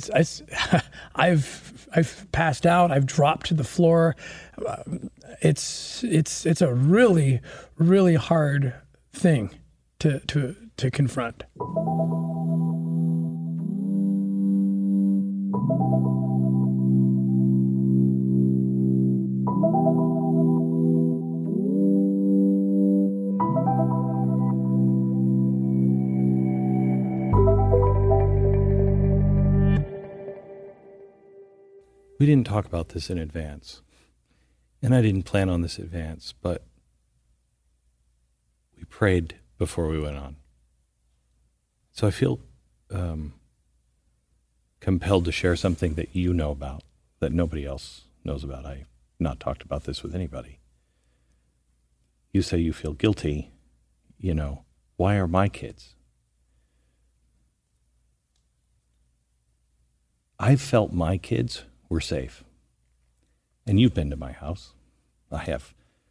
I've passed out. I've dropped to the floor. It's a really, really hard thing to confront. We didn't talk about this in advance, and I didn't plan on this advance, but we prayed before we went on. So I feel compelled to share something that you know about, that nobody else knows about. I've not talked about this with anybody. You say you feel guilty, why are my kids? I've felt my kids were safe. And you've been to my house. I have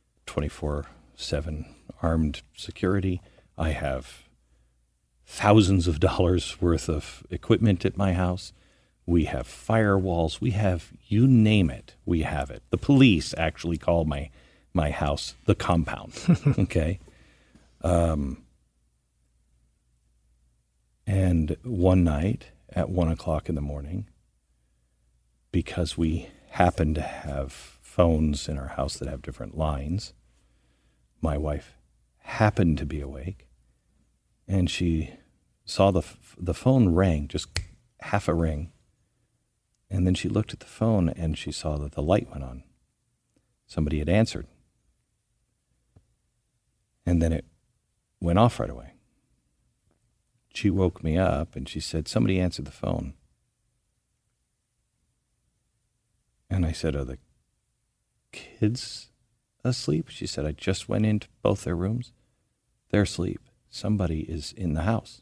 24/7 armed security. I have thousands of dollars worth of equipment at my house. We have firewalls. We have, you name it, we have it. The police actually call my house the compound. Okay? And one night at 1:00 in the morning, because we happen to have phones in our house that have different lines, my wife happened to be awake, and she saw the phone rang, just half a ring, and then she looked at the phone and she saw that the light went on. Somebody had answered. And then it went off right away. She woke me up and she said, somebody answered the phone. And I said, are the kids asleep? She said, I just went into both their rooms. They're asleep. Somebody is in the house.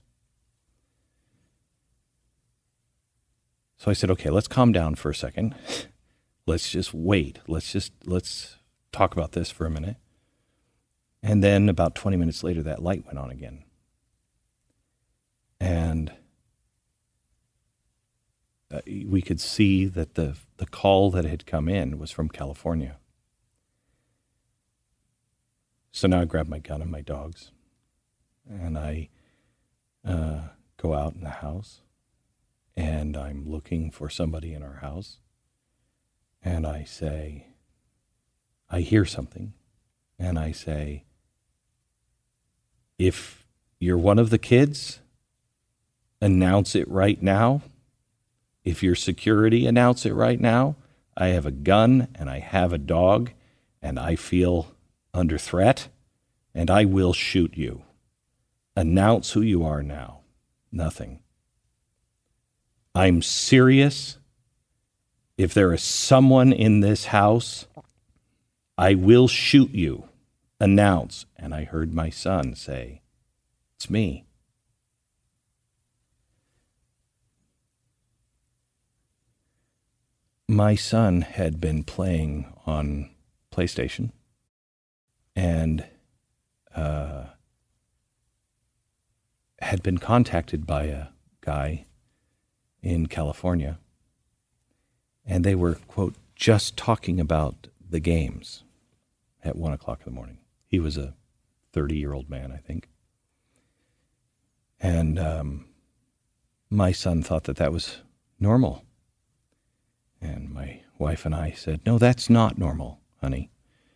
So I said, okay, let's calm down for a second. Let's just wait. Let's talk about this for a minute. And then about 20 minutes later, that light went on again. And we could see that the call that had come in was from California. So now I grab my gun and my dogs, and I go out in the house, and I'm looking for somebody in our house, and I say, I hear something, and I say, if you're one of the kids, announce it right now. If you're security, announce it right now. I have a gun and I have a dog and I feel under threat and I will shoot you. Announce who you are now. Nothing. I'm serious. If there is someone in this house, I will shoot you. Announce. And I heard my son say, it's me. My son had been playing on PlayStation and had been contacted by a guy in California, and they were, quote, just talking about the games at 1:00 in the morning. He was a 30-year-old man, I think. And my son thought that was normal. And my wife and I said, no, that's not normal, honey.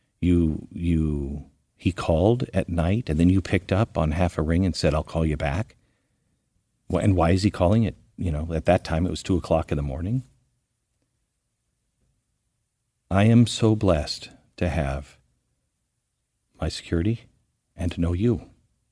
He called at night and then you picked up on half a ring and said, I'll call you back. And why is he calling it? At that time it was 2:00 in the morning. I am so blessed to have my security and to know you.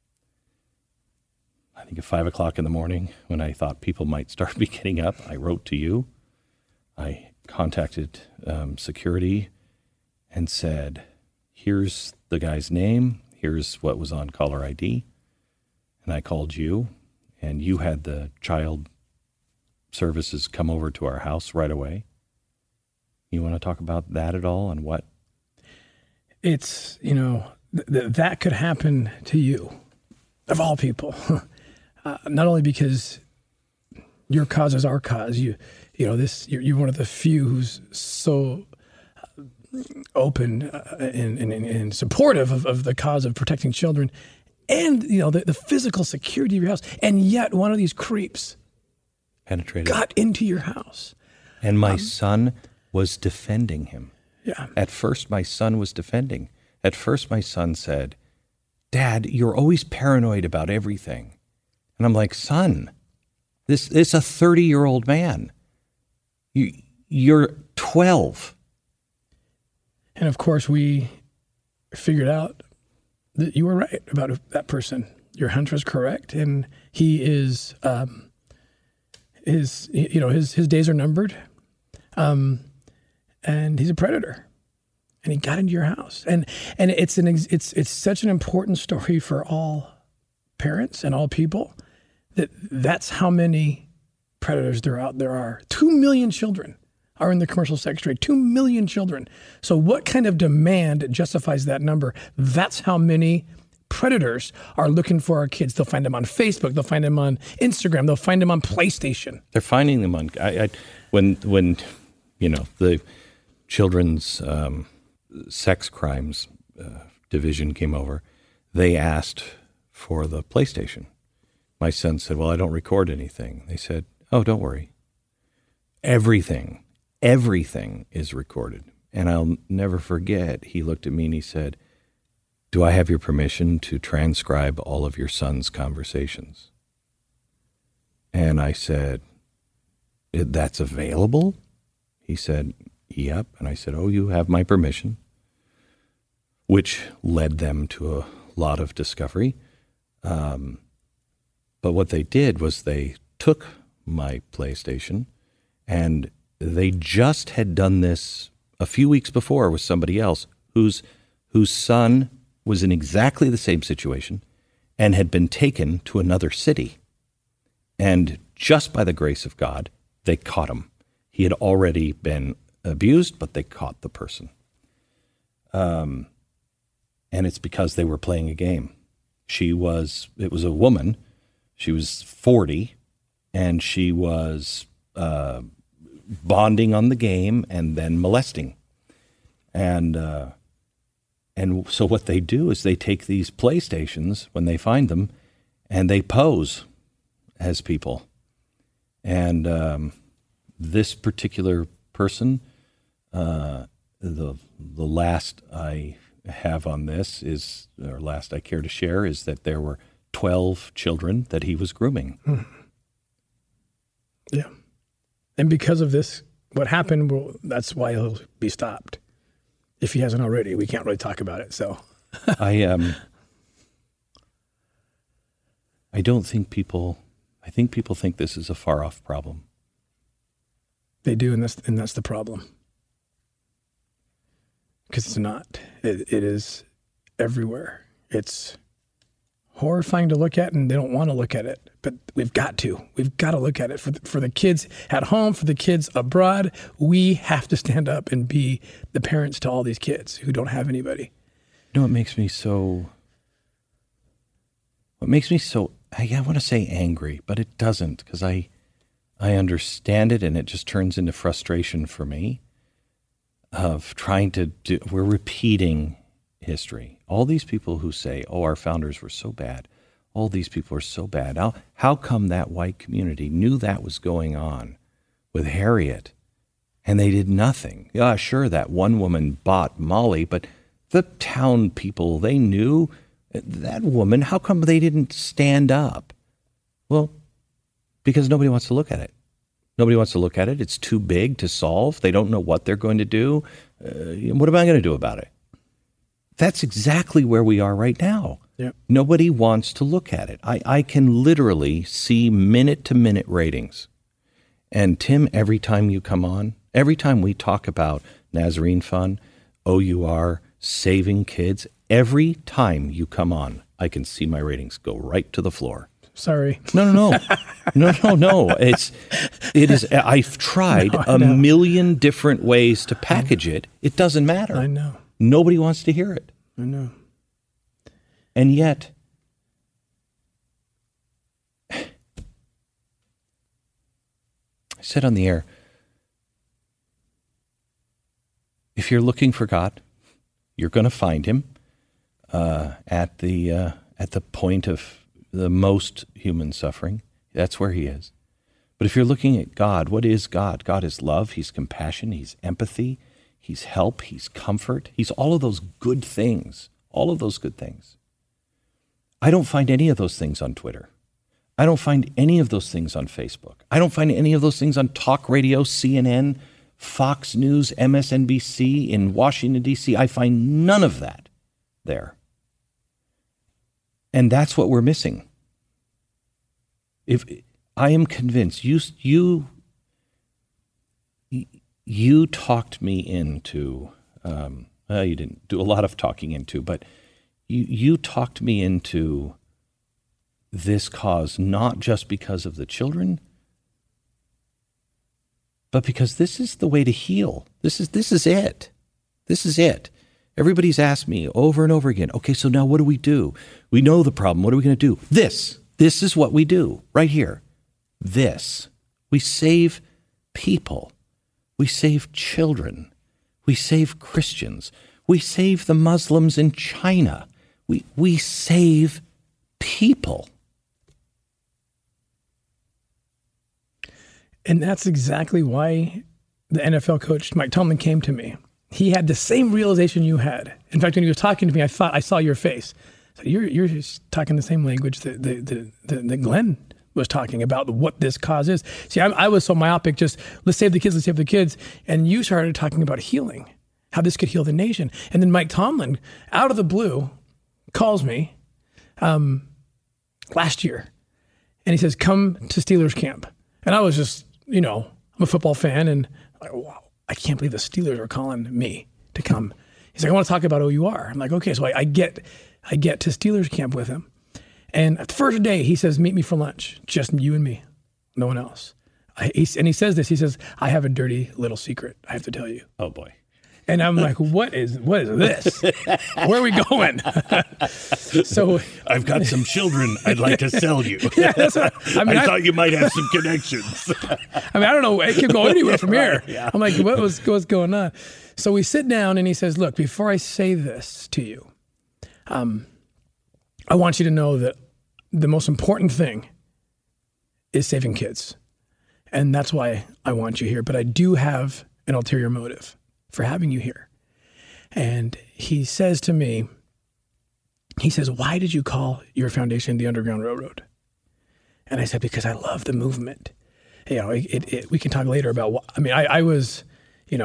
I think at 5:00 in the morning, when I thought people might start be getting up, I wrote to you. I contacted security and said, here's the guy's name, here's what was on caller ID. And I called you, and you had the child services come over to our house right away. You want to talk about that at all and what? It's, that could happen to you, of all people. Not only because your cause is our cause. You're one of the few who's so open and supportive of the cause of protecting children, and the physical security of your house. And yet, one of these creeps got into your house, and my son was defending him. Yeah. At first, my son was defending. At first, my son said, "Dad, you're always paranoid about everything," and I'm like, "Son, this is a 30-year-old man. You're 12." And of course, we figured out that you were right about that person. Your hunch was correct, and he is his days are numbered, and he's a predator, and he got into your house, and it's such an important story for all parents and all people that's how many predators there are. 2 million children are in the commercial sex trade. 2 million children. So what kind of demand justifies that number? That's how many predators are looking for our kids. They'll find them on Facebook. They'll find them on Instagram. They'll find them on PlayStation. They're finding them on when the children's sex crimes division came over. They asked for the PlayStation. My son said, "Well, I don't record anything." They said, "Oh, don't worry. Everything is recorded." And I'll never forget, he looked at me and he said, "Do I have your permission to transcribe all of your son's conversations?" And I said, "That's available?" He said, "Yep." And I said, "Oh, you have my permission," which led them to a lot of discovery. But what they did was they took my PlayStation, and they just had done this a few weeks before with somebody else whose son was in exactly the same situation and had been taken to another city. And just by the grace of God, they caught him. He had already been abused, but they caught the person. And it's because they were playing a game. It was a woman. She was 40, and she was bonding on the game and then molesting. And so what they do is they take these PlayStations when they find them, and they pose as people. And this particular person, the last I have on this is, or last I care to share, is that there were 12 children that he was grooming. Yeah. And because of this, what happened, well, that's why he'll be stopped. If he hasn't already, we can't really talk about it. So I think people think this is a far off problem. They do, and that's the problem. Because it's not. It is everywhere. It's horrifying to look at, and they don't want to look at it. But we've got to. We've got to look at it. For the kids at home, for the kids abroad, we have to stand up and be the parents to all these kids who don't have anybody. You know what makes me so I want to say angry, but it doesn't, because I understand it, and it just turns into frustration for me of trying to do. We're repeating history. All these people who say, "Oh, our founders were so bad. All these people are so bad." How come that white community knew that was going on with Harriet, and they did nothing? Yeah, sure, that one woman bought Molly, but the town people, they knew that woman. How come they didn't stand up? Well, because nobody wants to look at it. Nobody wants to look at it. It's too big to solve. They don't know what they're going to do. What am I going to do about it? That's exactly where we are right now. Yep. Nobody wants to look at it. I can literally see minute-to-minute ratings. And Tim, every time you come on, every time we talk about Nazarene Fund, OUR, saving kids, every time you come on, I can see my ratings go right to the floor. Sorry. No. It is. I've tried a million different ways to package it. It doesn't matter. I know. Nobody wants to hear it. I know. And yet, I said on the air, if you're looking for God, you're going to find him at the point of the most human suffering. That's where he is. But if you're looking at God, what is God? God is love. He's compassion. He's empathy. He's help. He's comfort. He's all of those good things. All of those good things. I don't find any of those things on Twitter. I don't find any of those things on Facebook. I don't find any of those things on talk radio, CNN, Fox News, MSNBC in Washington, D.C. I find none of that there. And that's what we're missing. If I am convinced, you talked me into, you didn't do a lot of talking into, but you talked me into this cause, not just because of the children, but because this is the way to heal. This is it. This is it. Everybody's asked me over and over again, okay, so now what do? We know the problem. What are we going to do? This is what we do right here. This. We save people. We save children. We save Christians. We save the Muslims in China. We save people. And that's exactly why the NFL coach, Mike Tomlin, came to me. He had the same realization you had. In fact, when he was talking to me, I thought I saw your face. So you're just talking the same language that Glenn was talking about what this cause is. See, I was so myopic, just let's save the kids. And you started talking about healing, how this could heal the nation. And then Mike Tomlin, out of the blue, calls me last year. And he says, come to Steelers camp. And I was just, I'm a football fan. And I'm like, wow, I can't believe the Steelers are calling me to come. He's like, I want to talk about OUR. I'm like, okay. So I get to Steelers camp with him. And the first day, he says, meet me for lunch. Just you and me. No one else. And he says this. He says, I have a dirty little secret I have to tell you. Oh, boy. And I'm like, what is this? Where are we going? So I've got some children I'd like to sell you. Yeah, I thought you might have some connections. I don't know. It could go anywhere from here. Yeah. I'm like, what's going on? So we sit down and he says, look, before I say this to you, I want you to know that the most important thing is saving kids. And that's why I want you here. But I do have an ulterior motive for having you here. And he says to me, why did you call your foundation the Underground Railroad? And I said, because I love the movement. We can talk later about I was, in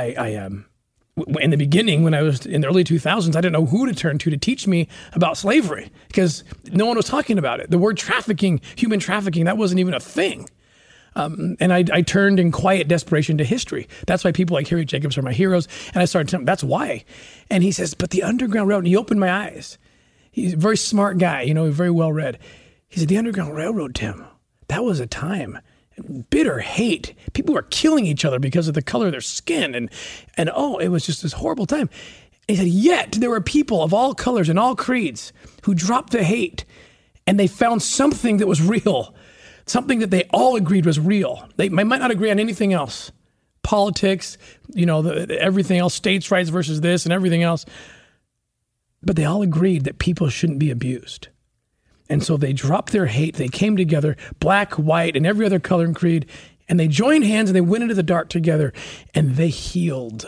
the beginning, when I was in the early 2000s, I didn't know who to turn to teach me about slavery because no one was talking about it. The word trafficking, human trafficking, that wasn't even a thing. And I turned in quiet desperation to history. That's why people like Harriet Jacobs are my heroes. And I started telling him, that's why. And he says, but the Underground Railroad, and he opened my eyes. He's a very smart guy, very well read. He said, the Underground Railroad, Tim, that was a time. Bitter hate. People were killing each other because of the color of their skin. And it was just this horrible time. And he said, yet there were people of all colors and all creeds who dropped the hate and they found something that was real. Something that they all agreed was real. They might not agree on anything else. Politics, everything else, states' rights versus this and everything else. But they all agreed that people shouldn't be abused. And so they dropped their hate. They came together, black, white, and every other color and creed, and they joined hands and they went into the dark together and they healed.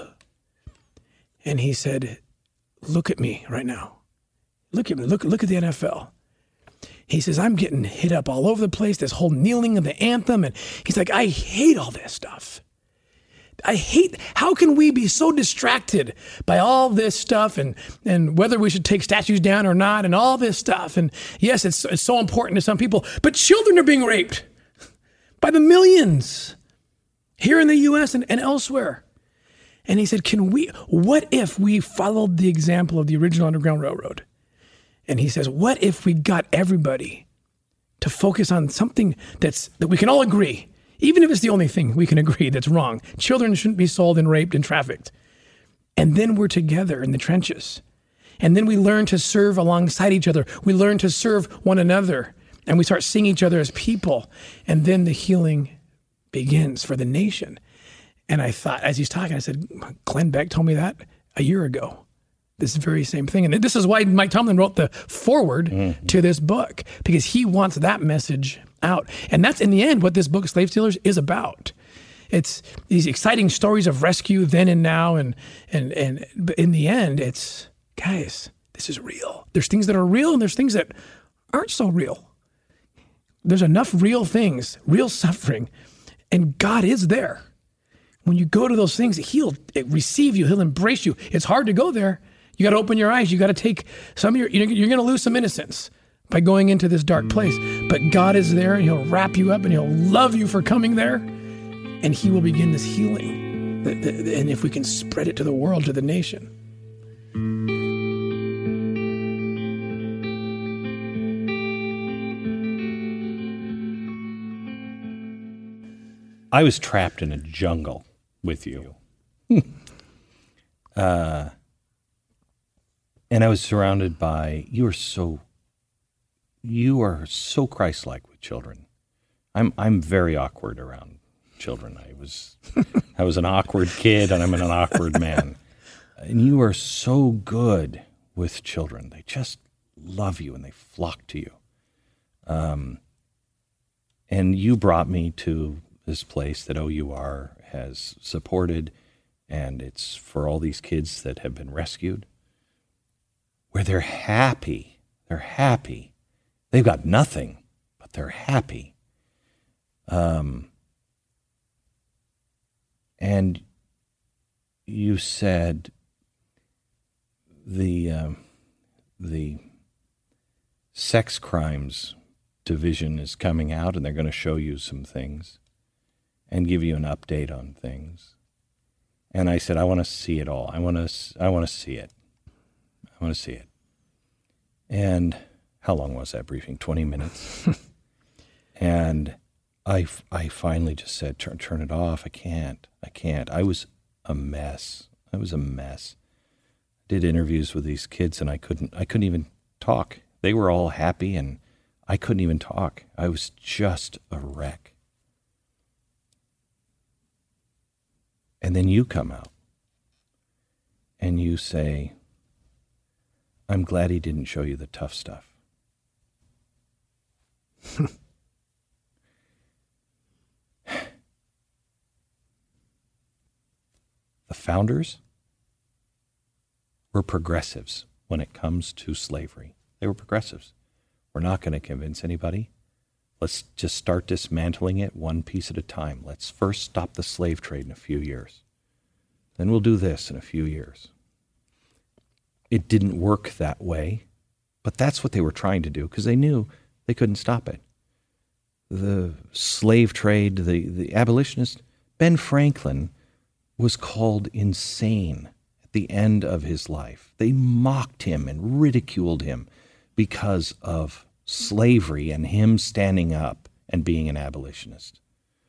And he said, look at me right now. Look at me. Look at the NFL. He says, I'm getting hit up all over the place, this whole kneeling of the anthem. And he's like, I hate all this stuff. How can we be so distracted by all this stuff and whether we should take statues down or not and all this stuff. And yes, it's so important to some people, but children are being raped by the millions here in the U.S. and elsewhere. And he said, what if we followed the example of the original Underground Railroad? And he says, what if we got everybody to focus on something that we can all agree, even if it's the only thing we can agree that's wrong. Children shouldn't be sold and raped and trafficked. And then we're together in the trenches. And then we learn to serve alongside each other. We learn to serve one another. And we start seeing each other as people. And then the healing begins for the nation. And I thought, as he's talking, I said, Glenn Beck told me that a year ago. This very same thing. And this is why Mike Tomlin wrote the foreword to this book, because he wants that message out. And that's, in the end, what this book, Slave Stealers, is about. It's these exciting stories of rescue then and now. But in the end, it's, guys, this is real. There's things that are real and there's things that aren't so real. There's enough real things, real suffering, and God is there. When you go to those things, He'll receive you. He'll embrace you. It's hard to go there. You got to open your eyes. You got to take some of you're going to lose some innocence by going into this dark place. But God is there, and He'll wrap you up, and He'll love you for coming there, and He will begin this healing. And if we can spread it to the world, to the nation. I was trapped in a jungle with you. And I was surrounded by, you are so Christ-like with children. I'm very awkward around children. I was an awkward kid, and I'm an awkward man. And you are so good with children. They just love you and they flock to you. And you brought me to this place that OUR has supported, and it's for all these kids that have been rescued, where they're happy. They're happy. They've got nothing, but they're happy. And you said the sex crimes division is coming out, and they're going to show you some things and give you an update on things. And I said, I want to see it all. I want to see it. I want to see it. And how long was that briefing? 20 minutes. And I finally just said, turn it off. I can't. I was a mess. Did interviews with these kids, and I couldn't even talk. They were all happy, and I couldn't even talk. I was just a wreck. And then you come out and you say, I'm glad he didn't show you the tough stuff. The founders were progressives when it comes to slavery. They were progressives. We're not going to convince anybody. Let's just start dismantling it one piece at a time. Let's first stop the slave trade in a few years. Then we'll do this in a few years. It didn't work that way, but that's what they were trying to do because they knew they couldn't stop it. The slave trade, the abolitionist, Ben Franklin was called insane at the end of his life. They mocked him and ridiculed him because of slavery and him standing up and being an abolitionist.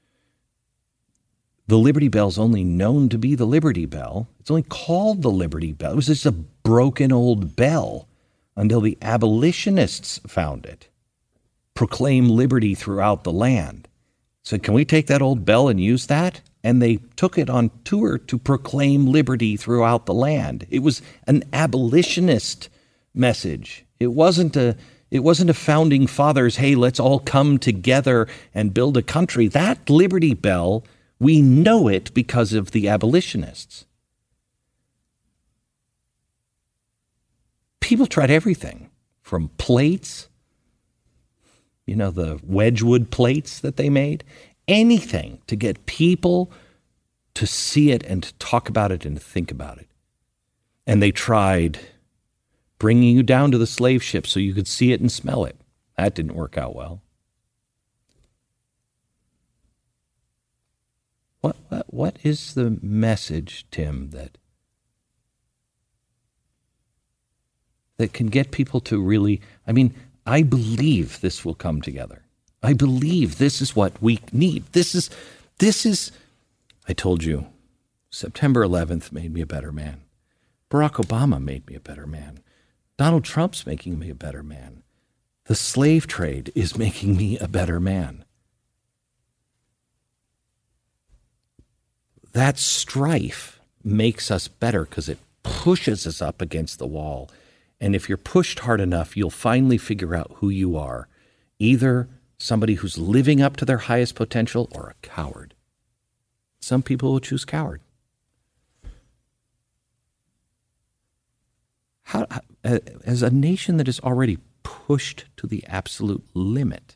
The Liberty Bell's only known to be the Liberty Bell. It's only called the Liberty Bell. It was just a broken old bell until the abolitionists found it. Proclaim liberty throughout the land. So can we take that old bell and use that? And they took it on tour to proclaim liberty throughout the land. It was an abolitionist message. It wasn't a founding fathers, hey, let's all come together and build a country. That Liberty Bell, we know it because of the abolitionists. People tried everything from plates, the Wedgwood plates that they made, anything to get people to see it and to talk about it and to think about it. And they tried bringing you down to the slave ship so you could see it and smell it. That didn't work out well. What is the message, Tim, that can get people to really, I believe this will come together. I believe this is what we need. This is, I told you, September 11th made me a better man. Barack Obama made me a better man. Donald Trump's making me a better man. The slave trade is making me a better man. That strife makes us better because it pushes us up against the wall. And if you're pushed hard enough, you'll finally figure out who you are. Either somebody who's living up to their highest potential or a coward. Some people will choose coward. As a nation that is already pushed to the absolute limit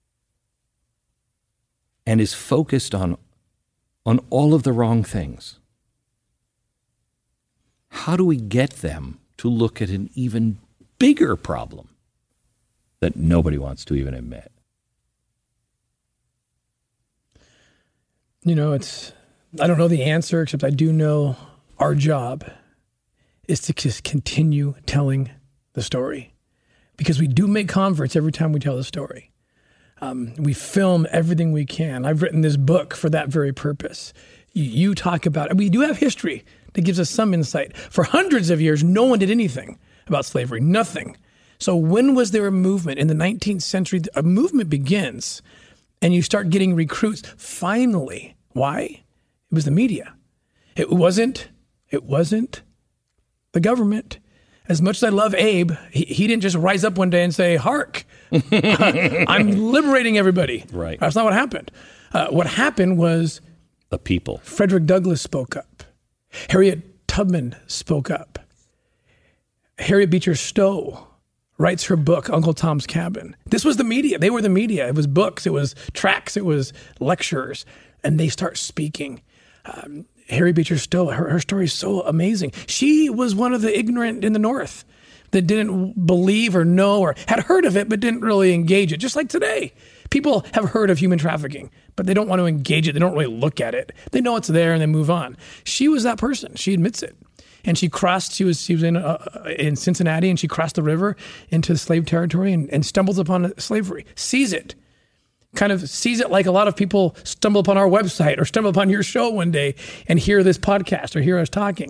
and is focused on all of the wrong things, how do we get them to look at an even bigger problem that nobody wants to even admit? You know, I don't know the answer, except I do know our job is to just continue telling the story, because we do make converts every time we tell the story. We film everything we can. I've written this book for that very purpose. You talk about it. We do have history that gives us some insight. For hundreds of years, no one did anything about slavery, nothing. So when was there a movement? In the 19th century, a movement begins and you start getting recruits finally. Why? It was the media. It wasn't the government. As much as I love Abe, he didn't just rise up one day and say, "Hark, I'm liberating everybody." Right. That's not what happened. What happened was the people. Frederick Douglass spoke up. Harriet Tubman spoke up. Harriet Beecher Stowe writes her book, Uncle Tom's Cabin. This was the media. They were the media. It was books. It was tracts. It was lectures. And they start speaking. Harriet Beecher Stowe, her story is so amazing. She was one of the ignorant in the North that didn't believe or know or had heard of it, but didn't really engage it. Just like today. People have heard of human trafficking, but they don't want to engage it. They don't really look at it. They know it's there and they move on. She was that person. She admits it. And she crossed, she was in Cincinnati, and she crossed the river into slave territory and stumbles upon slavery, sees it. Kind of sees it like a lot of people stumble upon our website or stumble upon your show one day and hear this podcast or hear us talking.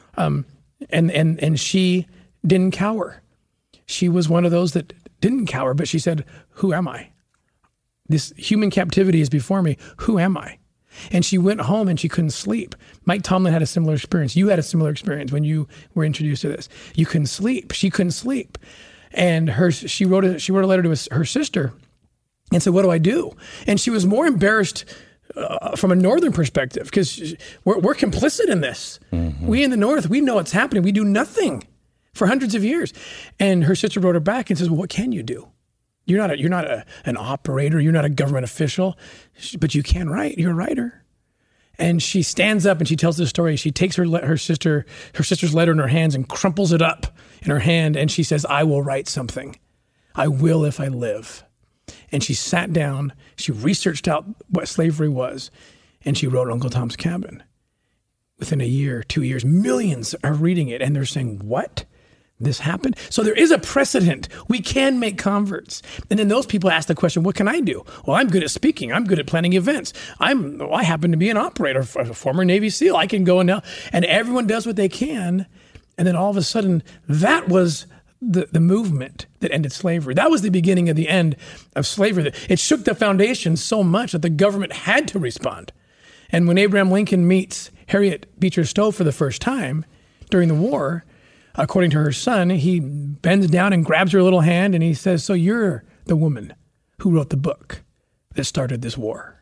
And she didn't cower. She was one of those that didn't cower, but she said, "Who am I? This human captivity is before me. Who am I?" And she went home and she couldn't sleep. Mike Tomlin had a similar experience. You had a similar experience when you were introduced to this. You couldn't sleep. She couldn't sleep. And she wrote a letter to her sister and said, "What do I do?" And she was more embarrassed from a northern perspective, because we're complicit in this. Mm-hmm. We in the North, we know what's happening. We do nothing for hundreds of years. And her sister wrote her back and says, "Well, what can you do? You're not an operator. You're not a government official, but you can write. You're a writer." And she stands up and she tells this story. She takes her sister's letter in her hands and crumples it up in her hand. And she says, "I will write something. I will if I live." And she sat down, she researched out what slavery was, and she wrote Uncle Tom's Cabin. Within a year, 2 years, millions are reading it, and they're saying, "What? This happened?" So there is a precedent. We can make converts. And then those people ask the question, "What can I do?" "Well, I'm good at speaking. I'm good at planning events. I happen to be an operator, a former Navy SEAL. I can go and now." And everyone does what they can. And then all of a sudden, that was the movement that ended slavery. That was the beginning of the end of slavery. It shook the foundation so much that the government had to respond. And when Abraham Lincoln meets Harriet Beecher Stowe for the first time during the war, according to her son, he bends down and grabs her little hand and he says, "So you're the woman who wrote the book that started this war."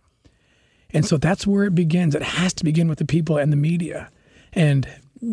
And so that's where it begins. It has to begin with the people and the media. And,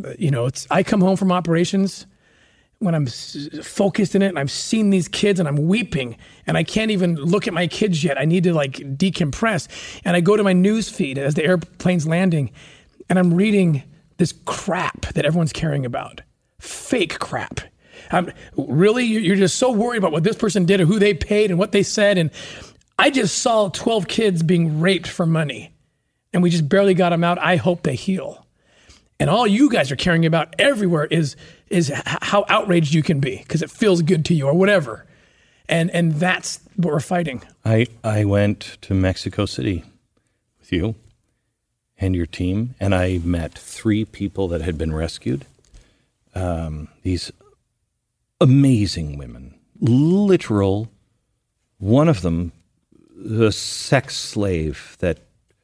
I come home from operations when I'm focused in it and I've seen these kids and I'm weeping and I can't even look at my kids yet. I need to decompress. And I go to my news feed as the airplane's landing and I'm reading this crap that everyone's caring about. Fake crap. Really? You're just so worried about what this person did or who they paid and what they said. And I just saw 12 kids being raped for money and we just barely got them out. I hope they heal. And all you guys are caring about everywhere is how outraged you can be because it feels good to you or whatever. And that's what we're fighting. I went to Mexico City with you and your team, and I met 3 people that had been rescued. These amazing women, literal. One of them, the sex slave that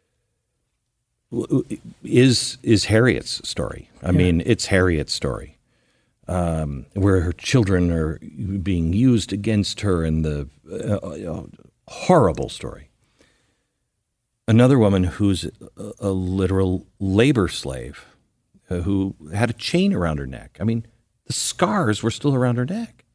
is Harriet's story. I mean, it's Harriet's story, where her children are being used against her, and the horrible story. Another woman who's a literal labor slave, who had a chain around her neck. I mean, the scars were still around her neck.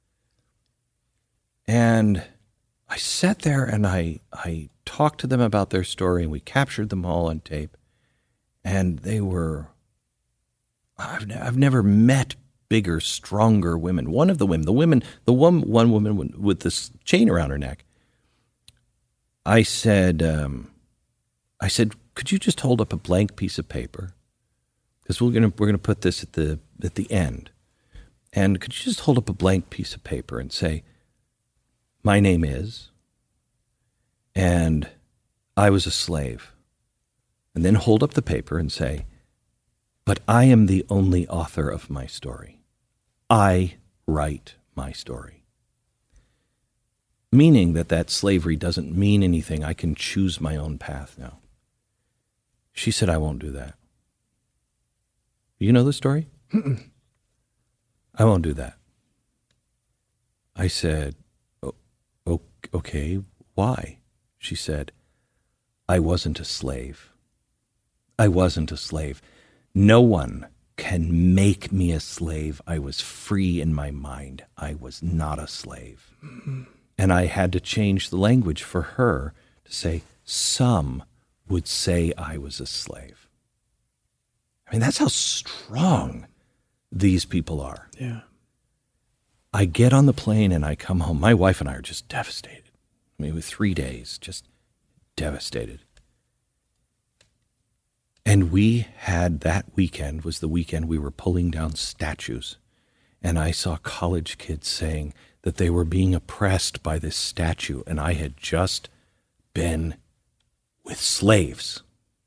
And I sat there and I talked to them about their story, and we captured them all on tape. And they were, I've never met bigger, stronger women. One woman with this chain around her neck. I said, could you just hold up a blank piece of paper? Because we're gonna put this at the end. And could you just hold up a blank piece of paper and say, my name is, and I was a slave. And then hold up the paper and say, but I am the only author of my story. I write my story. Meaning that slavery doesn't mean anything. I can choose my own path now. She said, I won't do that. You know the story? Mm-mm. I won't do that. I said, okay, why? She said, I wasn't a slave. I wasn't a slave. No one can make me a slave. I was free in my mind. I was not a slave. Mm-hmm. And I had to change the language for her to say, some would say I was a slave. I mean, that's how strong these people are. Yeah. I get on the plane and I come home. My wife and I are just devastated. I mean, with 3 days, just devastated. And we had, that weekend was the weekend we were pulling down statues. And I saw college kids saying that they were being oppressed by this statue. And I had just been with slaves.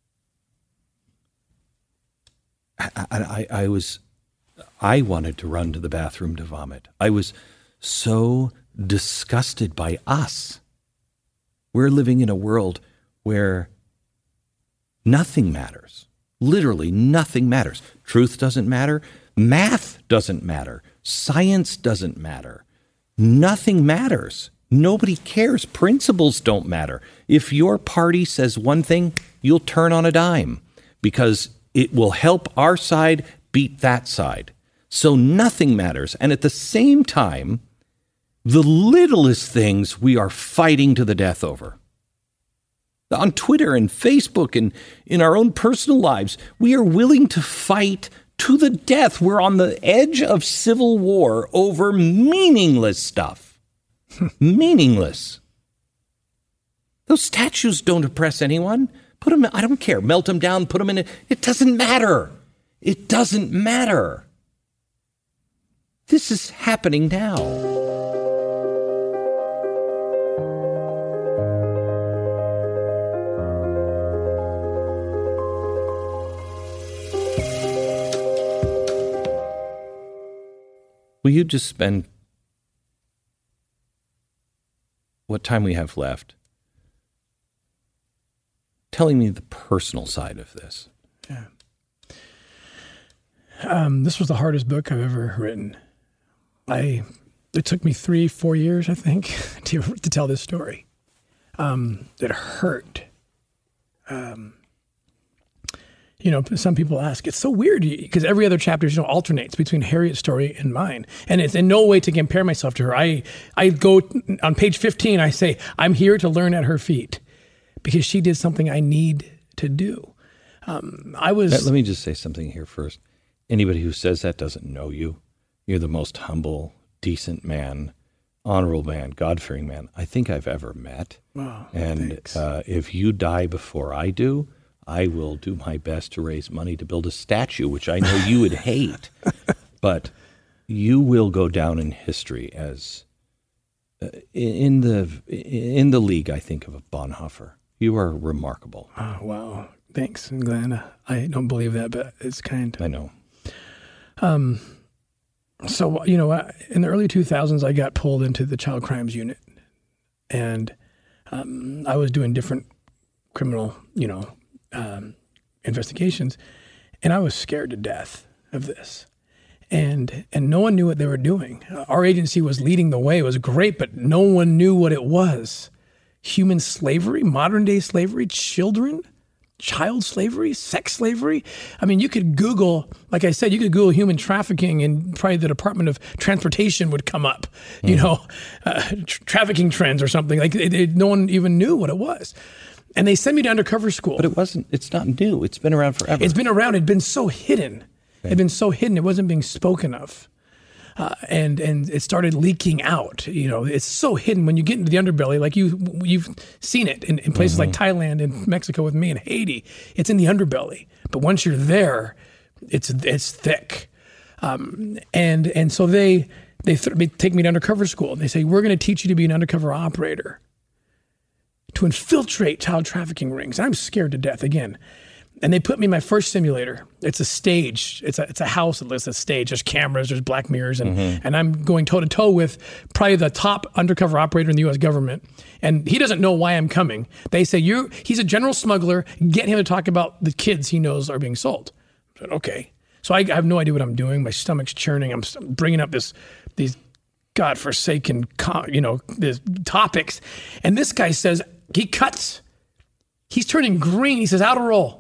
I wanted to run to the bathroom to vomit. I was so disgusted by us. We're living in a world where nothing matters. Literally nothing matters. Truth doesn't matter. Math doesn't matter. Science doesn't matter. Nothing matters. Nobody cares. Principles don't matter. If your party says one thing, you'll turn on a dime because it will help our side beat that side. So nothing matters. And at the same time, the littlest things we are fighting to the death over. On Twitter and Facebook and in our own personal lives, we are willing to fight to the death. We're on the edge of civil war over meaningless stuff. Meaningless. Those statues don't oppress anyone. Put them, I don't care. Melt them down, put them in. It doesn't matter. It doesn't matter. This is happening now. Will you just spend what time we have left telling me the personal side of this? Yeah. This was the hardest book I've ever written. It took me 3-4 years, I think, to tell this story. It hurt. Some people ask, it's so weird because every other chapter, alternates between Harriet's story and mine. And it's in no way to compare myself to her. I go on page 15, I say, I'm here to learn at her feet because she did something I need to do. Let me just say something here first. Anybody who says that doesn't know you. You're the most humble, decent man, honorable man, God-fearing man I think I've ever met. Wow, and if you die before I do, I will do my best to raise money to build a statue, which I know you would hate. But you will go down in history as in the league, I think, of a Bonhoeffer. You are remarkable. Oh, wow. Thanks, Glenn. I don't believe that, but it's kind. I know. So, in the early 2000s, I got pulled into the child crimes unit, and I was doing different criminal, investigations, and I was scared to death of this. And no one knew what they were doing. Our agency was leading the way. It was great, but no one knew what it was. Human slavery, modern day slavery, children, child slavery, sex slavery. I mean, you could Google, like I said, you could Google human trafficking and probably the Department of Transportation would come up, trafficking trends or something. Like no one even knew what it was. And they sent me to undercover school. But it's not new. It's been around forever. It's been around. It'd been so hidden. Okay. It'd been so hidden. It wasn't being spoken of. And it started leaking out. It's so hidden when you get into the underbelly. Like you've seen it in places like Thailand and Mexico with me and Haiti. It's in the underbelly. But once you're there, it's thick. And so they take me to undercover school. And they say, we're going to teach you to be an undercover operator to infiltrate child trafficking rings. And I'm scared to death again. And they put me in my first simulator. It's a stage. It's a house that lists a stage. There's cameras, there's black mirrors, and I'm going toe to toe with probably the top undercover operator in the U.S. government. And he doesn't know why I'm coming. They say, he's a general smuggler. Get him to talk about the kids he knows are being sold. I said, okay. So I have no idea what I'm doing. My stomach's churning. I'm bringing up these godforsaken, these topics. And this guy says, he cuts. He's turning green. He says, out of roll.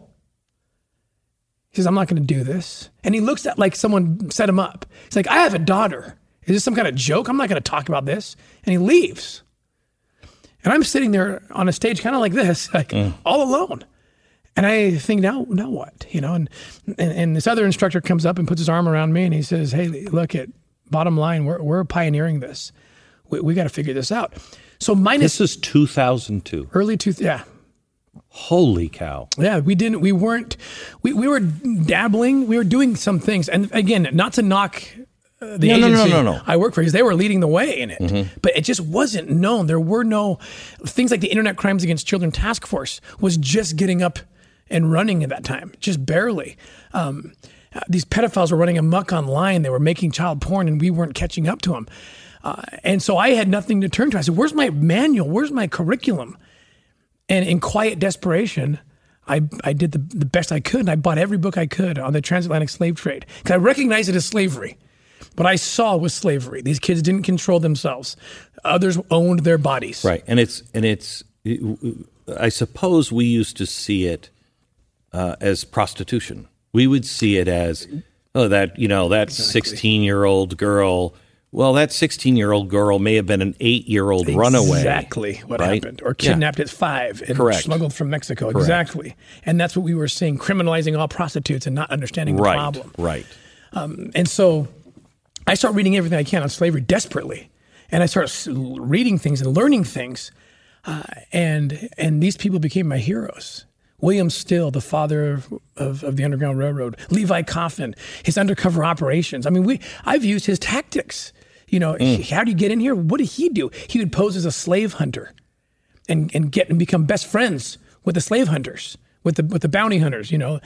He says, I'm not going to do this. And he looks at like someone set him up. He's like, I have a daughter. Is this some kind of joke? I'm not going to talk about this. And he leaves. And I'm sitting there on a stage kind of like this, all alone. And I think, now what? And this other instructor comes up and puts his arm around me and he says, hey, look, bottom line, we're pioneering this. We got to figure this out. So this is 2002. Early yeah. Holy cow. Yeah, we were dabbling, we were doing some things. And again, not to knock the agency No. I work for, because they were leading the way in it. But it just wasn't known. There were no things like the Internet Crimes Against Children Task Force was just getting up and running at that time, just barely. These pedophiles were running amok online. They were making child porn and we weren't catching up to them. And so I had nothing to turn to. I said, where's my manual? Where's my curriculum? And in quiet desperation, I did the best I could, and I bought every book I could on the transatlantic slave trade because I recognized it as slavery. What I saw was slavery. These kids didn't control themselves; others owned their bodies. Right, and it's. I suppose we used to see it as prostitution. We would see it as that 16-year-old girl. Well, that 16-year-old girl may have been an 8-year-old runaway. Exactly what happened. Or kidnapped at 5 and smuggled from Mexico. Correct. Exactly. And that's what we were seeing, criminalizing all prostitutes and not understanding the problem. Right. And so I start reading everything I can on slavery desperately. And I start reading things and learning things. And these people became my heroes. William Still, the father of the Underground Railroad, Levi Coffin, his undercover operations. I mean, I've used his tactics. How do you get in here? What did he do? He would pose as a slave hunter and become best friends with the slave hunters, with the bounty hunters, and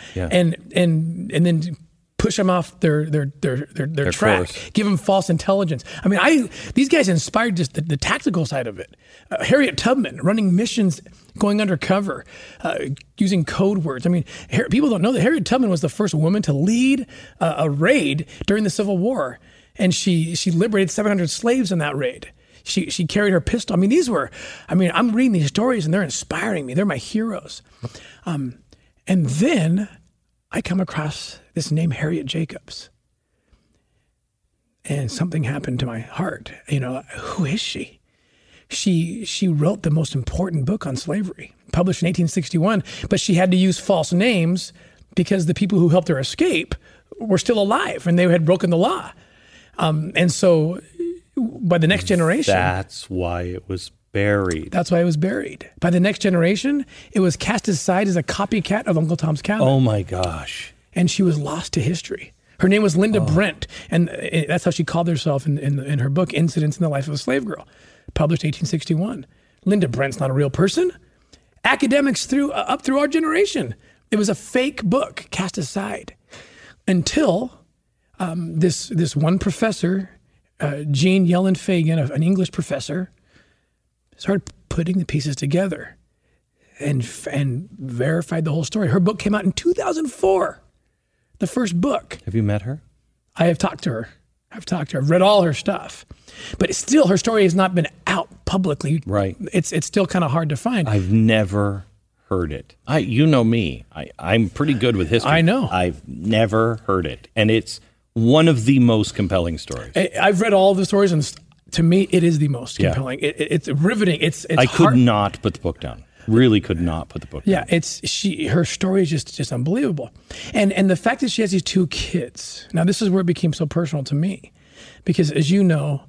then push them off their track, course. give them false intelligence. I mean, these guys inspired just the tactical side of it. Harriet Tubman running missions, going undercover, using code words. I mean, people don't know that Harriet Tubman was the first woman to lead a raid during the Civil War, and she liberated 700 slaves in that raid. She carried her pistol. I mean, I'm reading these stories and they're inspiring me. They're my heroes. And then I come across this name, Harriet Jacobs. And something happened to my heart. Who is she? She wrote the most important book on slavery, published in 1861, but she had to use false names because the people who helped her escape were still alive and they had broken the law. And so by the next generation... That's why it was buried. That's why it was buried. By the next generation, it was cast aside as a copycat of Uncle Tom's Cabin. Oh my gosh. And she was lost to history. Her name was Linda Brent, and that's how she called herself in her book, Incidents in the Life of a Slave Girl, published 1861. Linda Brent's not a real person. Academics up through our generation. It was a fake book cast aside until this one professor, Jean Yellen Fagan, an English professor, started putting the pieces together and verified the whole story. Her book came out in 2004, the first book. Have you met her? I have talked to her. I've read all her stuff. But still, her story has not been out publicly. Right. It's still kind of hard to find. I've never heard it. You know me. I'm pretty good with history. I know. I've never heard it. And it's one of the most compelling stories. I've read all the stories, and to me, it is the most compelling. It's riveting. It's I could not put the book down. Really could not put the book down. Yeah, her story is just unbelievable. And the fact that she has these two kids. Now, this is where it became so personal to me. Because as you know,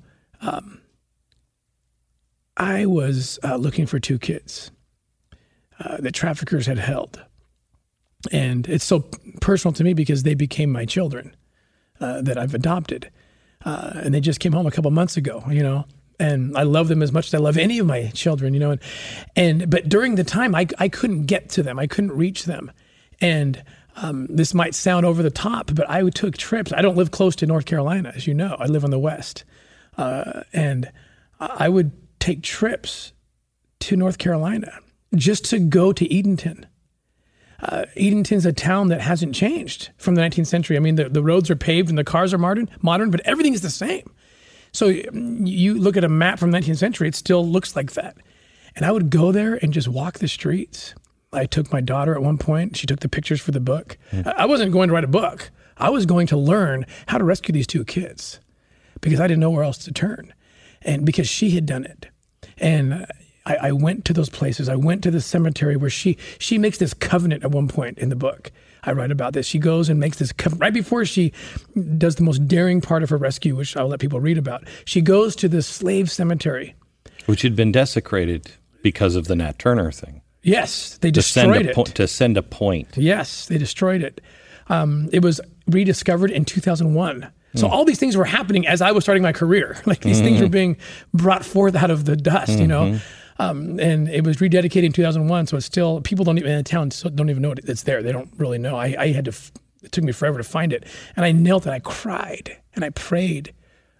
I was looking for two kids that traffickers had held. And it's so personal to me because they became my children that I've adopted. And they just came home a couple months ago, and I love them as much as I love any of my children, but during the time I couldn't get to them. I couldn't reach them. And this might sound over the top, but I took trips. I don't live close to North Carolina, as you know. I live on the West. And I would take trips to North Carolina just to go to Edenton. Edenton's a town that hasn't changed from the 19th century. I mean, the roads are paved and the cars are modern, but everything is the same. So you look at a map from the 19th century, it still looks like that. And I would go there and just walk the streets. I took my daughter at one point. She took the pictures for the book. I wasn't going to write a book. I was going to learn how to rescue these two kids because I didn't know where else to turn. And because she had done it. And I went to those places. I went to the cemetery where she makes this covenant at one point in the book. I write about this. She goes and makes this covenant right before she does the most daring part of her rescue, which I'll let people read about. She goes to this slave cemetery. Which had been desecrated because of the Nat Turner thing. Yes, they destroyed it. To send a point. Yes, they destroyed it. It was rediscovered in 2001. So all these things were happening as I was starting my career. Like these things were being brought forth out of the dust, and it was rededicated in 2001. So it's still, people in the town don't even know it's there. They don't really know. It took me forever to find it. And I knelt and I cried and I prayed.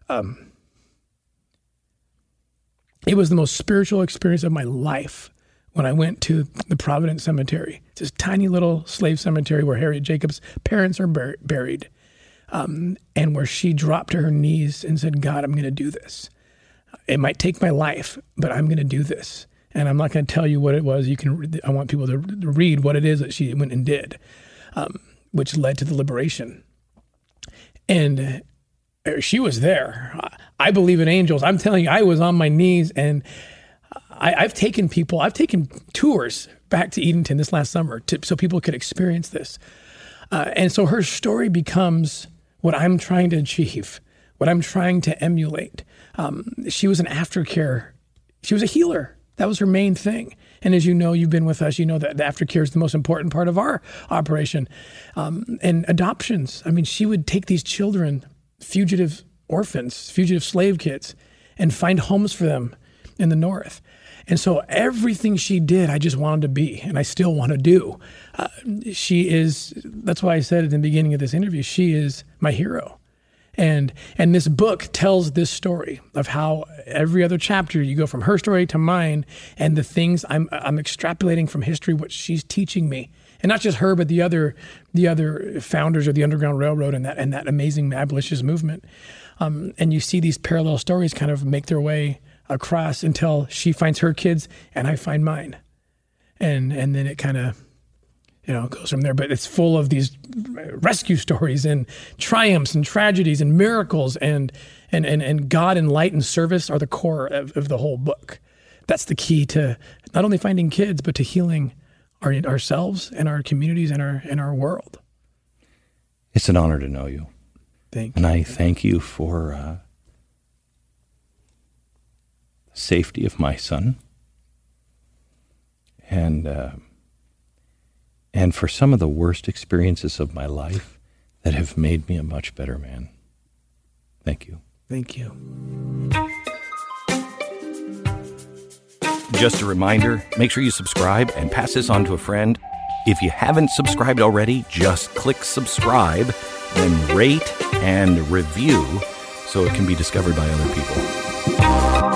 It was the most spiritual experience of my life when I went to the Providence Cemetery. It's this tiny little slave cemetery where Harriet Jacobs' parents are buried. And where she dropped to her knees and said, God, I'm going to do this. It might take my life, but I'm going to do this. And I'm not going to tell you what it was. I want people to read what it is that she went and did, which led to the liberation. And she was there. I believe in angels. I'm telling you, I was on my knees, and I've taken tours back to Edenton this last summer so people could experience this. And so her story becomes what I'm trying to achieve, what I'm trying to emulate. She was an aftercare. She was a healer. That was her main thing. And as you know, you've been with us, you know that the aftercare is the most important part of our operation. And adoptions. I mean, she would take these children, fugitive orphans, fugitive slave kids, and find homes for them in the North. And so everything she did, I just wanted to be, and I still want to do. That's why I said at the beginning of this interview, she is my hero. And this book tells this story of how every other chapter you go from her story to mine, and the things I'm extrapolating from history, what she's teaching me, and not just her, but the other founders of the Underground Railroad and that amazing abolitionist movement. And you see these parallel stories kind of make their way across until she finds her kids and I find mine, and then it kind of goes from there. But it's full of these rescue stories and triumphs and tragedies and miracles, and God and light and service are the core of the whole book. That's the key to not only finding kids, but to healing ourselves and our communities and our world. It's an honor to know you. Thank you. And I thank you for the safety of my son, and for some of the worst experiences of my life that have made me a much better man. Thank you. Thank you. Just a reminder, make sure you subscribe and pass this on to a friend. If you haven't subscribed already, just click subscribe, then rate and review so it can be discovered by other people.